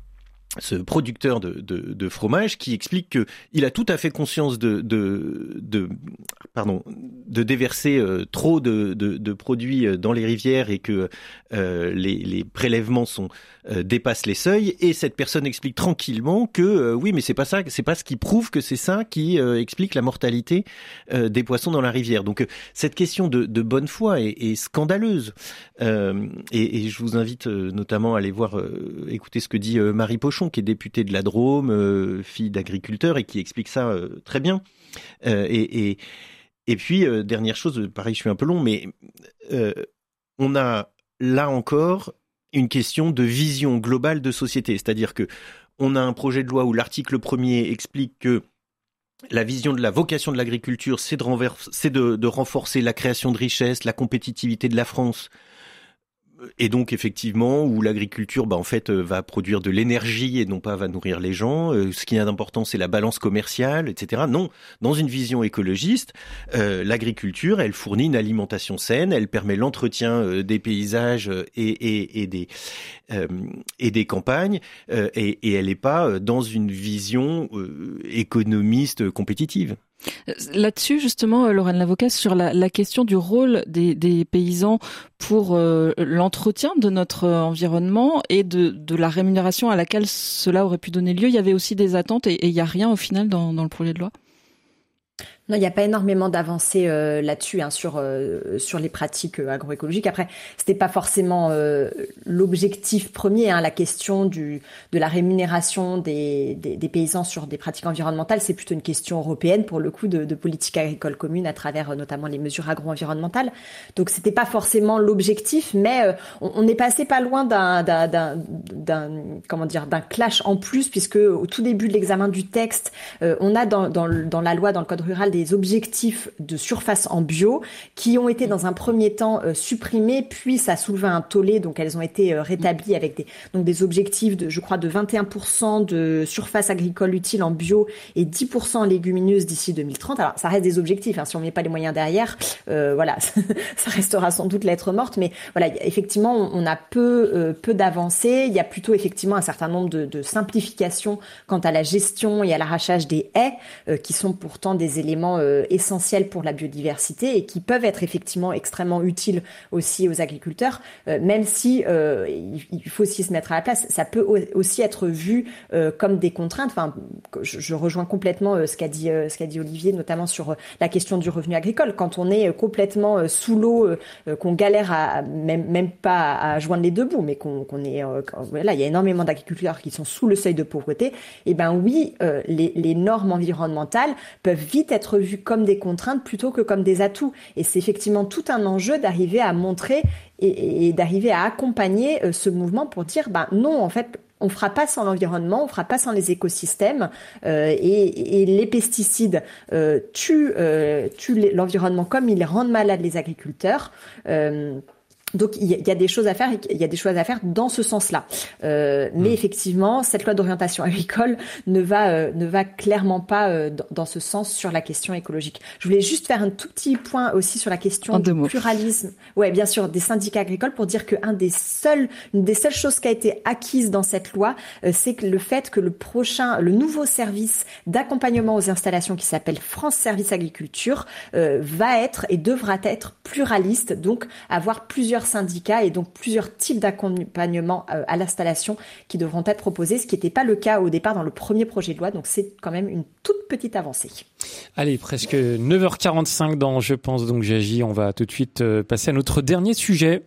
ce producteur de, de, de fromage qui explique que il a tout à fait conscience de, de, de pardon, de déverser euh, trop de, de, de produits dans les rivières et que euh, les, les prélèvements sont euh, dépassent les seuils. Et cette personne explique tranquillement que euh, oui, mais c'est pas ça, c'est pas ce qui prouve que c'est ça qui euh, explique la mortalité euh, des poissons dans la rivière. Donc euh, cette question de, de bonne foi est, est scandaleuse. Euh, et, et je vous invite euh, notamment à aller voir, euh, écouter ce que dit euh, Marie Pochon, qui est députée de la Drôme, euh, fille d'agriculteur, et qui explique ça euh, très bien. Euh, et, et, et puis, euh, dernière chose, pareil, je suis un peu long, mais euh, on a là encore une question de vision globale de société. C'est-à-dire que on a un projet de loi où l'article premier explique que la vision de la vocation de l'agriculture, c'est de, renverser, c'est de, de renforcer la création de richesses, la compétitivité de la France. Et donc effectivement, où l'agriculture, bah en fait, euh, va produire de l'énergie et non pas va nourrir les gens. Euh, ce qui est important, c'est la balance commerciale, et cetera. Non, dans une vision écologiste, euh, l'agriculture, elle fournit une alimentation saine, elle permet l'entretien euh, des paysages et, et, et des euh, et des campagnes, euh, et, et elle n'est pas dans une vision euh, économiste compétitive. Là-dessus, justement, Lorraine Lavocas, sur la, la question du rôle des, des paysans pour euh, l'entretien de notre environnement et de, de la rémunération à laquelle cela aurait pu donner lieu, il y avait aussi des attentes et il n'y a rien au final dans, dans le projet de loi? Non, il n'y a pas énormément d'avancées euh, là-dessus, hein, sur euh, sur les pratiques euh, agroécologiques. Après, c'était pas forcément euh, l'objectif premier, hein, la question du de la rémunération des, des des paysans sur des pratiques environnementales. C'est plutôt une question européenne pour le coup de, de politique agricole commune à travers euh, notamment les mesures agro-environnementales. Donc c'était pas forcément l'objectif, mais euh, on, on est passé pas loin d'un d'un d'un d'un comment dire d'un clash en plus, puisque au tout début de l'examen du texte, euh, on a dans dans dans la loi, dans le code rural, des objectifs de surface en bio qui ont été dans un premier temps euh, supprimés, puis ça a soulevé un tollé, donc elles ont été euh, rétablies avec des donc des objectifs de je crois de vingt et un pour cent de surface agricole utile en bio et dix pour cent en légumineuses d'ici deux mille trente. Alors ça reste des objectifs, hein, si on met pas les moyens derrière, euh, voilà, ça restera sans doute lettre morte, mais voilà, effectivement on a peu euh, peu d'avancées. Il y a plutôt effectivement un certain nombre de, de simplifications quant à la gestion et à l'arrachage des haies, euh, qui sont pourtant des éléments Euh, essentiels pour la biodiversité et qui peuvent être effectivement extrêmement utiles aussi aux agriculteurs, euh, même si euh, il, il faut aussi se mettre à la place. Ça peut aussi être vu euh, comme des contraintes. Enfin, je, je rejoins complètement euh, ce qu'a dit euh, ce qu'a dit Olivier, notamment sur euh, la question du revenu agricole. Quand on est euh, complètement euh, sous l'eau, euh, qu'on galère à même même pas à joindre les deux bouts, mais qu'on, qu'on est euh, voilà, il y a énormément d'agriculteurs qui sont sous le seuil de pauvreté. Et ben oui, euh, les, les normes environnementales peuvent vite être vues comme des contraintes plutôt que comme des atouts. Et c'est effectivement tout un enjeu d'arriver à montrer et, et d'arriver à accompagner euh, ce mouvement pour dire, bah non, en fait, on fera pas sans l'environnement, on fera pas sans les écosystèmes, euh, et, et les pesticides euh, tuent, euh, tuent l'environnement comme ils rendent malades les agriculteurs. Euh, Donc il y a des choses à faire, il y a des choses à faire dans ce sens-là. Euh, mais mmh. effectivement, cette loi d'orientation agricole ne va euh, ne va clairement pas euh, dans, dans ce sens sur la question écologique. Je voulais juste faire un tout petit point aussi sur la question du pluralisme. Ouais, bien sûr, des syndicats agricoles, pour dire que un des seuls, une des seules choses qui a été acquise dans cette loi, euh, c'est que le fait que le prochain, le nouveau service d'accompagnement aux installations qui s'appelle France Service Agriculture euh, va être et devra être pluraliste, donc avoir plusieurs syndicats et donc plusieurs types d'accompagnement euh, à l'installation qui devront être proposés, ce qui n'était pas le cas au départ dans le premier projet de loi. Donc c'est quand même une toute petite avancée. Allez, presque neuf heures quarante-cinq dans Je pense donc j'agis. On va tout de suite euh, passer à notre dernier sujet.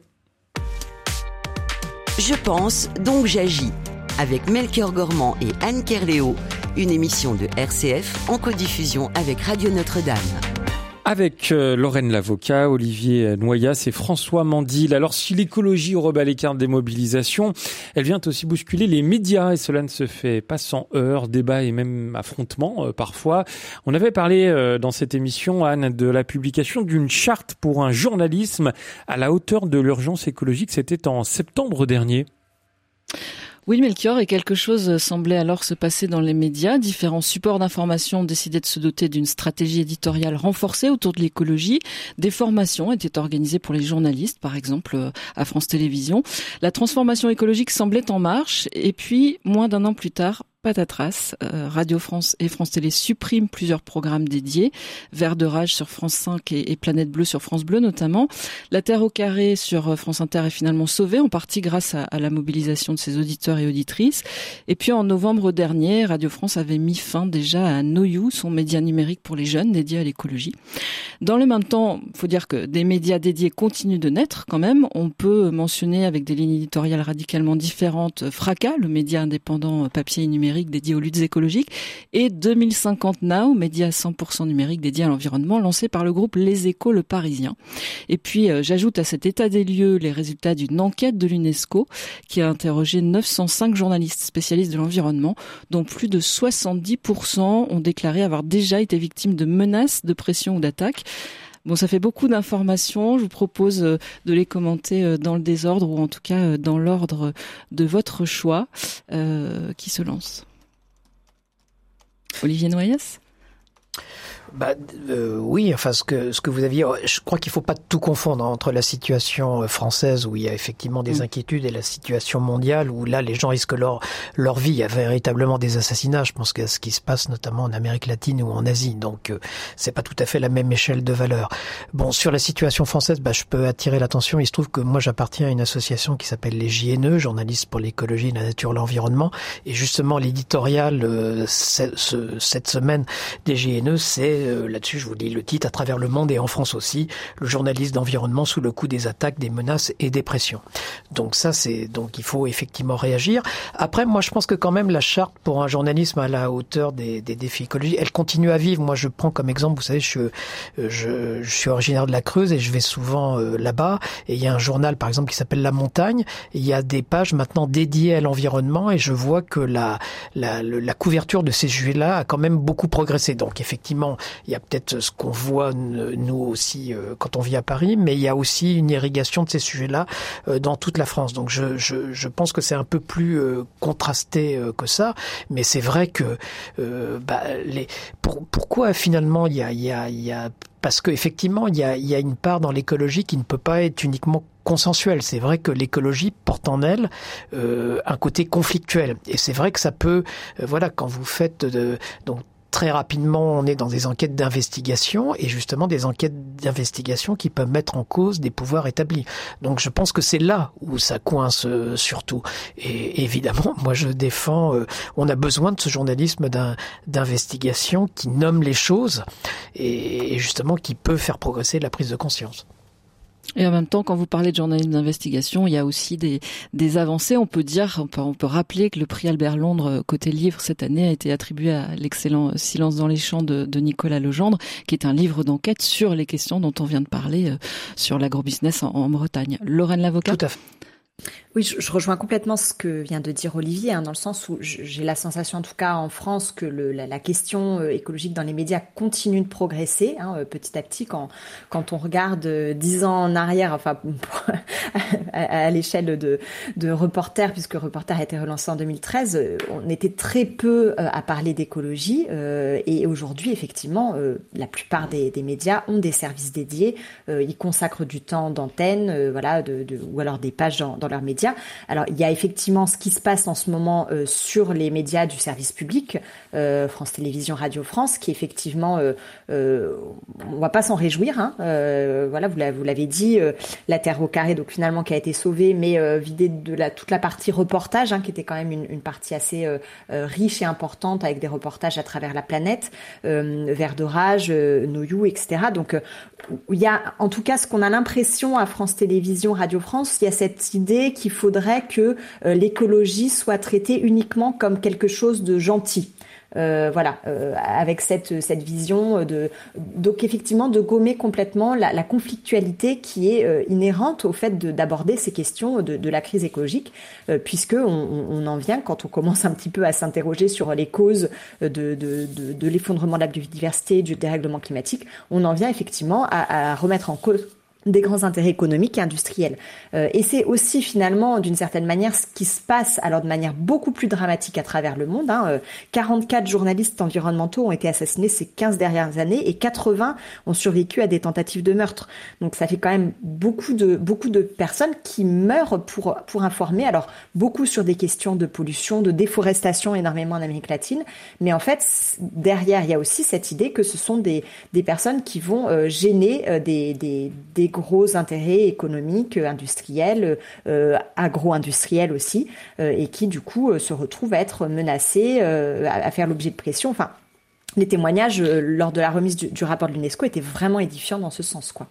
Je pense donc j'agis avec Melchior Gormand et Anne Kerléo, une émission de R C F en codiffusion avec Radio Notre-Dame. Avec euh, Lorraine Lavocat, Olivier Noyas et François Mandil. Alors si l'écologie rebat les cartes des mobilisations, elle vient aussi bousculer les médias et cela ne se fait pas sans heurts, débats et même affrontements euh, parfois. On avait parlé euh, dans cette émission, Anne, de la publication d'une charte pour un journalisme à la hauteur de l'urgence écologique. C'était en septembre dernier. Oui, Melchior, et quelque chose semblait alors se passer dans les médias. Différents supports d'information ont décidé de se doter d'une stratégie éditoriale renforcée autour de l'écologie. Des formations étaient organisées pour les journalistes, par exemple à France Télévisions. La transformation écologique semblait en marche, et puis, moins d'un an plus tard, patatras, euh, Radio France et France Télé suppriment plusieurs programmes dédiés, Vert de rage sur France cinq et, et Planète Bleue sur France Bleu notamment. La Terre au carré sur France Inter est finalement sauvée, en partie grâce à, à la mobilisation de ses auditeurs et auditrices. Et puis en novembre dernier, Radio France avait mis fin déjà à No You, son média numérique pour les jeunes dédié à l'écologie. Dans le même temps, il faut dire que des médias dédiés continuent de naître quand même. On peut mentionner avec des lignes éditoriales radicalement différentes Fracas, le média indépendant papier et numérique dédié aux luttes écologiques, et deux mille cinquante Now, média cent pour cent numérique dédié à l'environnement, lancé par le groupe Les Échos Le Parisien. Et puis, euh, j'ajoute à cet état des lieux les résultats d'une enquête de l'UNESCO qui a interrogé neuf cent cinq journalistes spécialistes de l'environnement, dont plus de soixante-dix pour cent ont déclaré avoir déjà été victimes de menaces, de pression ou d'attaques. Bon, ça fait beaucoup d'informations. Je vous propose de les commenter dans le désordre ou en tout cas dans l'ordre de votre choix. Euh, qui se lance ? Olivier Noyas ? Bah euh, oui, enfin ce que ce que vous aviez, je crois qu'il faut pas tout confondre entre la situation française où il y a effectivement des inquiétudes et la situation mondiale où là les gens risquent leur leur vie. Il y a véritablement des assassinats. Je pense que ce qui se passe notamment en Amérique latine ou en Asie, donc euh, c'est pas tout à fait la même échelle de valeur. Bon, sur la situation française, bah je peux attirer l'attention. Il se trouve que moi j'appartiens à une association qui s'appelle les J N E, journalistes pour l'écologie, la nature, l'environnement, et justement l'éditorial euh, ce, cette semaine des J N E, c'est Euh, là-dessus, je vous lis le titre, à travers le monde et en France aussi, le journaliste d'environnement sous le coup des attaques, des menaces et des pressions. Donc ça, c'est donc il faut effectivement réagir. Après, moi, je pense que quand même la charte pour un journalisme à la hauteur des, des défis écologiques, elle continue à vivre. Moi, je prends comme exemple, vous savez, je, je, je suis originaire de la Creuse et je vais souvent euh, là-bas. Et il y a un journal, par exemple, qui s'appelle La Montagne. Et il y a des pages maintenant dédiées à l'environnement et je vois que la, la, la couverture de ces sujets-là a quand même beaucoup progressé. Donc effectivement, il y a peut-être ce qu'on voit nous aussi euh, quand on vit à Paris, mais il y a aussi une irrigation de ces sujets-là euh, dans toute la France. Donc je, je, je pense que c'est un peu plus euh, contrasté euh, que ça, mais c'est vrai que euh, bah, les, pour, pourquoi finalement il y a, il y a, il y a parce qu'effectivement il y a, il y a une part dans l'écologie qui ne peut pas être uniquement consensuel. C'est vrai que l'écologie porte en elle euh, un côté conflictuel, et c'est vrai que ça peut, euh, voilà, quand vous faites de, donc très rapidement, on est dans des enquêtes d'investigation et justement des enquêtes d'investigation qui peuvent mettre en cause des pouvoirs établis. Donc je pense que c'est là où ça coince euh, surtout. Et évidemment, moi je défends, euh, on a besoin de ce journalisme d'un, d'investigation qui nomme les choses et, et justement qui peut faire progresser la prise de conscience. Et en même temps, quand vous parlez de journalisme d'investigation, il y a aussi des, des avancées. On peut dire, on peut, on peut rappeler que le prix Albert Londres côté livre cette année a été attribué à l'excellent Silence dans les champs de, de Nicolas Legendre, qui est un livre d'enquête sur les questions dont on vient de parler, euh, sur l'agrobusiness en, en Bretagne. Lorraine Lavocat. Tout à fait. Oui, je, je rejoins complètement ce que vient de dire Olivier, hein, dans le sens où j'ai la sensation, en tout cas en France, que le, la, la question écologique dans les médias continue de progresser, hein, petit à petit. Quand, quand on regarde dix ans en arrière, enfin à, à l'échelle de, de Reporter, puisque Reporter a été relancé en deux mille treize, on était très peu à parler d'écologie, euh, et aujourd'hui, effectivement, euh, la plupart des, des médias ont des services dédiés, euh, ils consacrent du temps d'antenne, euh, voilà, de, de, ou alors des pages dans, dans leurs médias. médias. Alors, il y a effectivement ce qui se passe en ce moment euh, sur les médias du service public, euh, France Télévisions, Radio France, qui effectivement, euh, euh, on va pas s'en réjouir. Hein, euh, voilà, vous l'avez, vous l'avez dit, euh, la Terre au carré, donc finalement qui a été sauvée, mais euh, vidée de la, toute la partie reportage, hein, qui était quand même une, une partie assez euh, euh, riche et importante, avec des reportages à travers la planète, euh, Vert d'orage, euh, Noyou, et cetera. Donc, euh, il y a, en tout cas, ce qu'on a l'impression à France Télévisions, Radio France, il y a cette idée qu'il faudrait que euh, l'écologie soit traitée uniquement comme quelque chose de gentil. Euh, voilà, euh, avec cette cette vision de donc effectivement de gommer complètement la, la conflictualité qui est euh, inhérente au fait de, d'aborder ces questions de, de la crise écologique, euh, puisque on, on en vient quand on commence un petit peu à s'interroger sur les causes de de, de, de l'effondrement de la biodiversité, du dérèglement climatique, on en vient effectivement à, à remettre en cause des grands intérêts économiques et industriels. Euh, et c'est aussi finalement, d'une certaine manière, ce qui se passe, alors de manière beaucoup plus dramatique à travers le monde. Hein. Euh, quarante-quatre journalistes environnementaux ont été assassinés ces quinze dernières années et quatre-vingts ont survécu à des tentatives de meurtre. Donc ça fait quand même beaucoup de beaucoup de personnes qui meurent pour pour informer. Alors beaucoup sur des questions de pollution, de déforestation, énormément en Amérique latine. Mais en fait, derrière, il y a aussi cette idée que ce sont des des personnes qui vont euh, gêner euh, des des des gros intérêts économiques, industriels, euh, agro-industriels aussi, euh, et qui du coup euh, se retrouvent à être menacés, euh, à, à faire l'objet de pression. Enfin, les témoignages euh, lors de la remise du, du rapport de l'UNESCO étaient vraiment édifiants dans ce sens, quoi.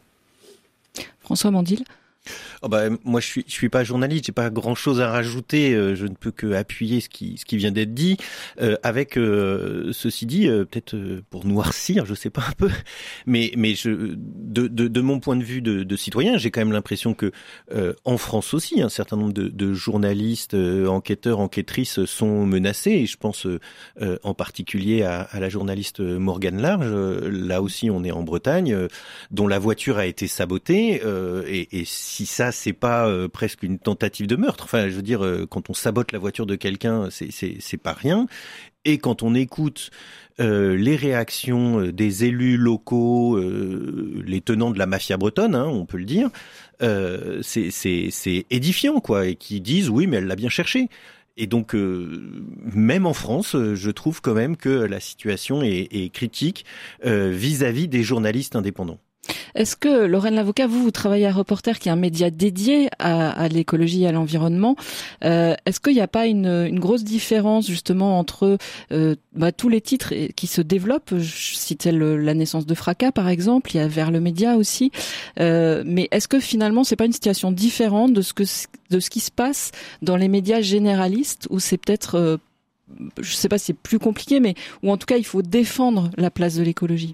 François Mandil. Oh bah, moi, je suis, je suis pas journaliste, j'ai pas grand chose à rajouter. Euh, je ne peux que appuyer ce qui, ce qui vient d'être dit. Euh, avec euh, ceci dit, euh, peut-être euh, pour noircir, je sais pas un peu, mais mais je, de, de, de mon point de vue de, de citoyen, j'ai quand même l'impression que euh, en France aussi, un certain nombre de, de journalistes, euh, enquêteurs, enquêtrices sont menacés. Et je pense euh, en particulier à, à la journaliste Morgane Large. Euh, là aussi, on est en Bretagne, euh, dont la voiture a été sabotée, euh, et, et si ça c'est pas euh, presque une tentative de meurtre, enfin je veux dire euh, quand on sabote la voiture de quelqu'un, c'est c'est c'est pas rien. Et quand on écoute euh, les réactions des élus locaux, euh, les tenants de la mafia bretonne, hein, on peut le dire, euh, c'est c'est c'est édifiant quoi, et qui disent oui mais elle l'a bien cherché. Et donc, euh, même en France, je trouve quand même que la situation est, est critique euh, vis-à-vis des journalistes indépendants. Est-ce que, Lorraine Lavocat, vous, vous travaillez à Reporter, qui est un média dédié à, à l'écologie et à l'environnement. Euh, est-ce qu'il n'y a pas une, une grosse différence, justement, entre euh, bah, tous les titres qui se développent? Je citais le, la naissance de Fracas, par exemple. Il y a Vers le média aussi. Euh, mais est-ce que, finalement, c'est pas une situation différente de ce que de ce qui se passe dans les médias généralistes, où c'est peut-être, euh, je sais pas si c'est plus compliqué, mais où en tout cas, il faut défendre la place de l'écologie?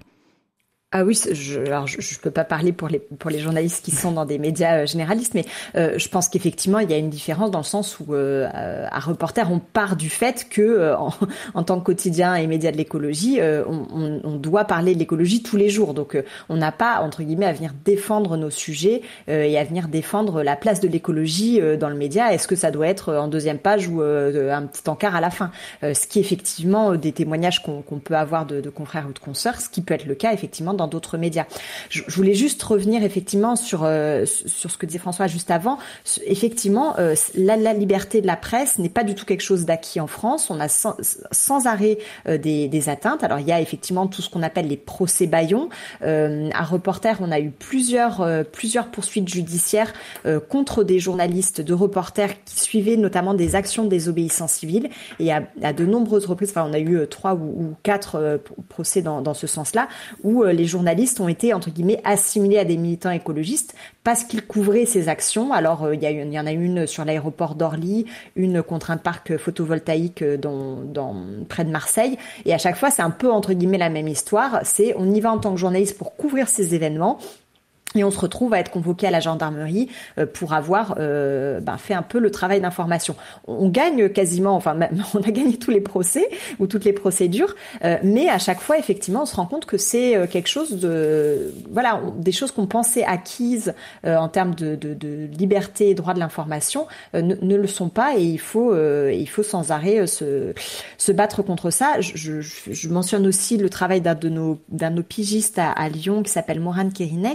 Ah oui, je, alors je, je peux pas parler pour les pour les journalistes qui sont dans des médias euh, généralistes, mais euh, je pense qu'effectivement il y a une différence dans le sens où euh, à Reporter on part du fait que euh, en, en tant que quotidien et média de l'écologie, euh, on, on, on doit parler de l'écologie tous les jours, donc euh, on n'a pas entre guillemets à venir défendre nos sujets euh, et à venir défendre la place de l'écologie euh, dans le média. Est-ce que ça doit être en deuxième page ou euh, un petit encart à la fin, euh, ce qui est effectivement des témoignages qu'on, qu'on peut avoir de, de confrères ou de consoeurs, ce qui peut être le cas effectivement dans d'autres médias. Je, je voulais juste revenir effectivement sur euh, sur ce que disait François juste avant. Effectivement, euh, la, la liberté de la presse n'est pas du tout quelque chose d'acquis en France. On a sans, sans arrêt euh, des, des atteintes. Alors il y a effectivement tout ce qu'on appelle les procès bâillons. Euh, à Reporter, on a eu plusieurs euh, plusieurs poursuites judiciaires euh, contre des journalistes de Reporter qui suivaient notamment des actions de désobéissance civile. Et à, à de nombreuses reprises, enfin on a eu euh, trois ou, ou quatre euh, procès dans, dans ce sens-là, où euh, les journalistes ont été, entre guillemets, assimilés à des militants écologistes parce qu'ils couvraient ces actions. Alors, euh, il y a eu, il y en a une sur l'aéroport d'Orly, une contre un parc photovoltaïque dans, dans, près de Marseille. Et à chaque fois, c'est un peu, entre guillemets, la même histoire. C'est, on y va en tant que journaliste pour couvrir ces événements. Et on se retrouve à être convoqué à la gendarmerie pour avoir euh, ben, fait un peu le travail d'information. On gagne quasiment, enfin même, on a gagné tous les procès ou toutes les procédures, euh, mais à chaque fois, effectivement, on se rend compte que c'est quelque chose de, voilà, des choses qu'on pensait acquises euh, en termes de, de, de liberté et droit de l'information euh, ne, ne le sont pas, et il faut, euh, il faut sans arrêt se, se battre contre ça. Je, je, je mentionne aussi le travail d'un de nos, d'un de nos pigistes à, à Lyon qui s'appelle Morane Kérinek, qui a travaillé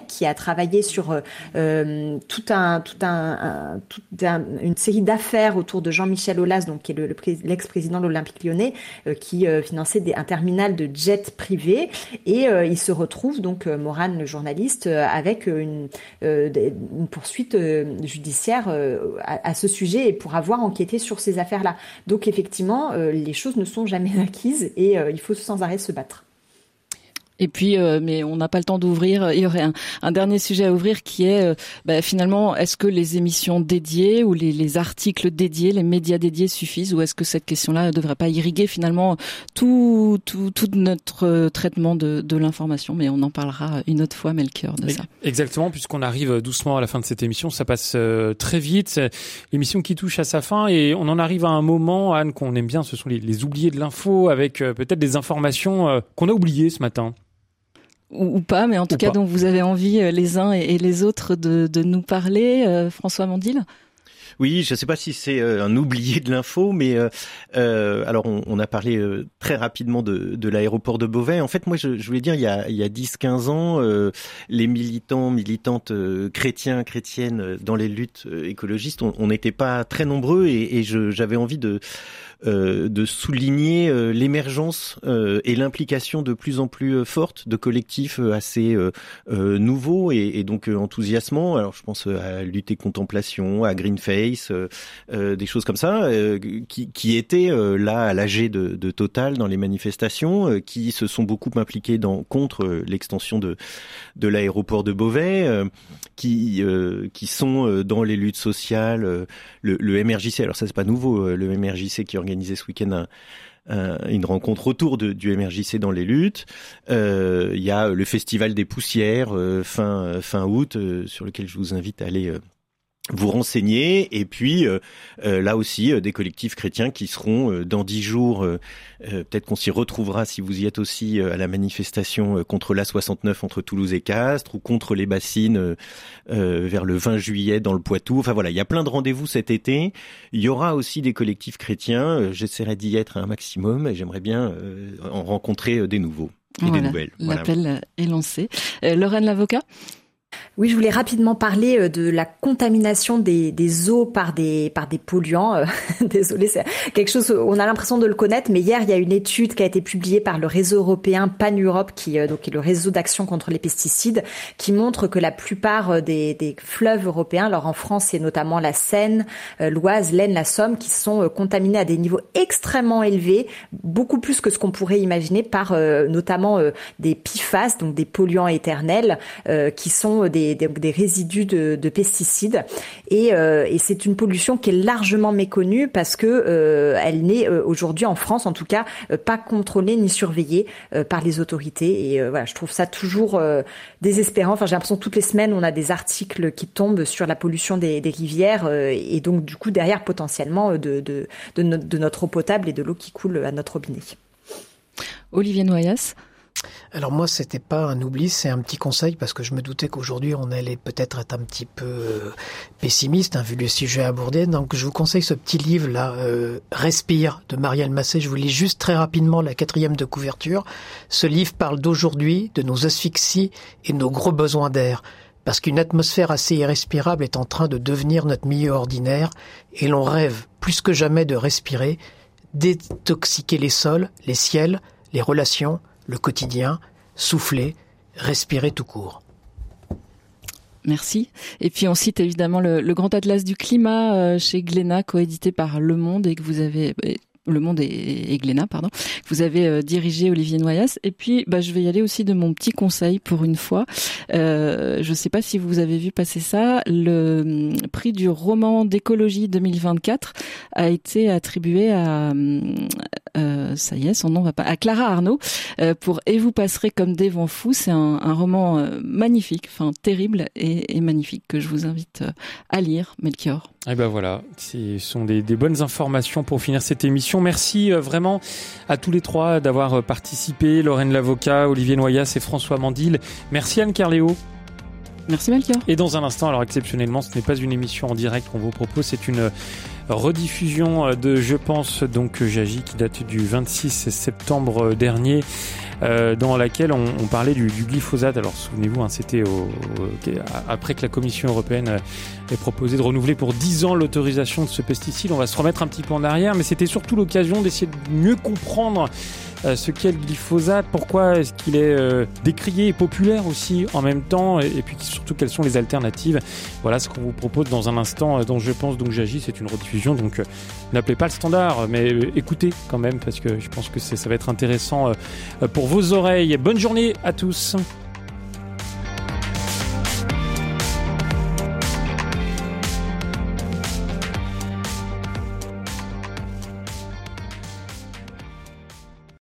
travaillé sur euh, tout un, tout un, un, tout un, une série d'affaires autour de Jean-Michel Aulas, donc qui est le, le l'ex-président de l'Olympique Lyonnais, euh, qui euh, finançait des, un terminal de jet privé, et euh, il se retrouve donc euh, Morane, le journaliste, euh, avec une, euh, une poursuite euh, judiciaire euh, à, à ce sujet et pour avoir enquêté sur ces affaires-là. Donc effectivement, euh, les choses ne sont jamais acquises et euh, il faut sans arrêt se battre. Et puis, euh, mais on n'a pas le temps d'ouvrir. Il y aurait un, un dernier sujet à ouvrir qui est, euh, bah, finalement, est-ce que les émissions dédiées ou les, les articles dédiés, les médias dédiés suffisent, ou est-ce que cette question-là ne devrait pas irriguer finalement tout, tout, tout notre traitement de, de l'information? Mais on en parlera une autre fois, Melchior, de ça. Exactement, puisqu'on arrive doucement à la fin de cette émission, ça passe euh, très vite. C'est l'émission qui touche à sa fin et on en arrive à un moment, Anne, qu'on aime bien. Ce sont les, les oubliés de l'info, avec euh, peut-être des informations euh, qu'on a oubliées ce matin. Ou, ou pas, mais en tout ou cas, pas. Donc vous avez envie les uns et les autres de, de nous parler, euh, François Mandil? Oui, je ne sais pas si c'est euh, un oublié de l'info, mais euh, euh, alors on, on a parlé euh, très rapidement de, de l'aéroport de Beauvais. En fait, moi, je, je voulais dire, il y a, il y a dix quinze ans, euh, les militants, militantes euh, chrétiens, chrétiennes dans les luttes euh, écologistes, on n'était pas très nombreux et, et je, j'avais envie de Euh, de souligner euh, l'émergence euh, et l'implication de plus en plus euh, forte de collectifs euh, assez euh, euh, nouveaux et, et donc euh, enthousiasmants. Alors je pense à Lutte et Contemplation, à Greenface, euh, euh, des choses comme ça, euh, qui, qui étaient euh, là à l'A G de, de Total dans les manifestations, euh, qui se sont beaucoup impliqués dans contre euh, l'extension de de l'aéroport de Beauvais, euh, qui euh, qui sont euh, dans les luttes sociales, euh, le, le M R J C. Alors ça c'est pas nouveau, euh, le M R J C qui organisé ce week-end un, un, une rencontre autour de, du M R J C dans les luttes. Euh, il y a le Festival des Poussières euh, fin, fin août, euh, sur lequel je vous invite à aller euh, vous renseigner. Et puis euh, euh, là aussi euh, des collectifs chrétiens qui seront euh, dans dix jours, euh, euh, peut-être qu'on s'y retrouvera si vous y êtes aussi euh, à la manifestation euh, contre l'A soixante-neuf entre Toulouse et Castres, ou contre les bassines euh, euh, vers le vingt juillet dans le Poitou. Enfin voilà, il y a plein de rendez-vous cet été. Il y aura aussi des collectifs chrétiens. Euh, j'essaierai d'y être un maximum et j'aimerais bien euh, en rencontrer euh, des nouveaux et voilà, des nouvelles. L'appel voilà. est lancé. Euh, Lorraine Lavocat? Oui, je voulais rapidement parler de la contamination des, des eaux par des par des polluants. Désolée, c'est quelque chose, on a l'impression de le connaître, mais hier il y a une étude qui a été publiée par le réseau européen Pan-Europe, qui donc est le réseau d'action contre les pesticides, qui montre que la plupart des, des fleuves européens, alors en France c'est notamment la Seine, l'Oise, l'Aisne, la Somme, qui sont contaminés à des niveaux extrêmement élevés, beaucoup plus que ce qu'on pourrait imaginer par euh, notamment euh, des P F A S, donc des polluants éternels, euh, qui sont des Des, des résidus de, de pesticides et, euh, et c'est une pollution qui est largement méconnue parce que euh, elle n'est euh, aujourd'hui en France en tout cas euh, pas contrôlée ni surveillée euh, par les autorités et euh, voilà, je trouve ça toujours euh, désespérant. Enfin, j'ai l'impression que toutes les semaines on a des articles qui tombent sur la pollution des, des rivières euh, et donc du coup derrière potentiellement de, de, de, no- de notre eau potable et de l'eau qui coule à notre robinet. Olivier Noyas. Alors moi, c'était pas un oubli, c'est un petit conseil parce que je me doutais qu'aujourd'hui on allait peut-être être un petit peu euh, pessimiste hein, vu le sujet abordé. Donc je vous conseille ce petit livre là, euh, Respire de Marielle Massé. Je vous lis juste très rapidement la quatrième de couverture. Ce livre parle d'aujourd'hui, de nos asphyxies et de nos gros besoins d'air. Parce qu'une atmosphère assez irrespirable est en train de devenir notre milieu ordinaire et l'on rêve plus que jamais de respirer, détoxiquer les sols, les ciels, les relations, le quotidien, souffler, respirer tout court. Merci. Et puis on cite évidemment le, le Grand Atlas du climat euh, chez Glénat, coédité par Le Monde et que vous avez... Le Monde et, et Glénat, pardon. Vous avez euh, dirigé Olivier Noyas. Et puis, bah, je vais y aller aussi de mon petit conseil pour une fois. Euh, je ne sais pas si vous avez vu passer ça. Le euh, prix du roman d'écologie deux mille vingt-quatre a été attribué à, euh, ça y est, son nom va pas, à Clara Arnaud euh, pour Et vous passerez comme des vents fous. C'est un, un roman euh, magnifique, enfin terrible et, et magnifique que je vous invite euh, à lire, Melchior. Et ben voilà, ce sont des, des bonnes informations pour finir cette émission. Merci euh, vraiment à tous les trois d'avoir participé, Lorraine Lavocat, Olivier Noyas et François Mandil. Merci Anne Kerléo. Merci Melchior. Et dans un instant, alors exceptionnellement, ce n'est pas une émission en direct qu'on vous propose, c'est une rediffusion de Je pense donc j'agis qui date du vingt-six septembre dernier. Euh, dans laquelle on, on parlait du, du glyphosate. Alors souvenez-vous, hein, c'était au, au, après que la Commission européenne ait proposé de renouveler pour dix ans l'autorisation de ce pesticide. On va se remettre un petit peu en arrière, mais c'était surtout l'occasion d'essayer de mieux comprendre euh, ce qu'est le glyphosate, pourquoi est-ce qu'il est euh, décrié et populaire aussi en même temps, et, et puis surtout quelles sont les alternatives. Voilà ce qu'on vous propose dans un instant, euh, dont Je pense donc j'agis. C'est une rediffusion, donc euh, n'appelez pas le standard, mais euh, écoutez quand même, parce que je pense que c'est, ça va être intéressant euh, pour vos oreilles. Bonne journée à tous.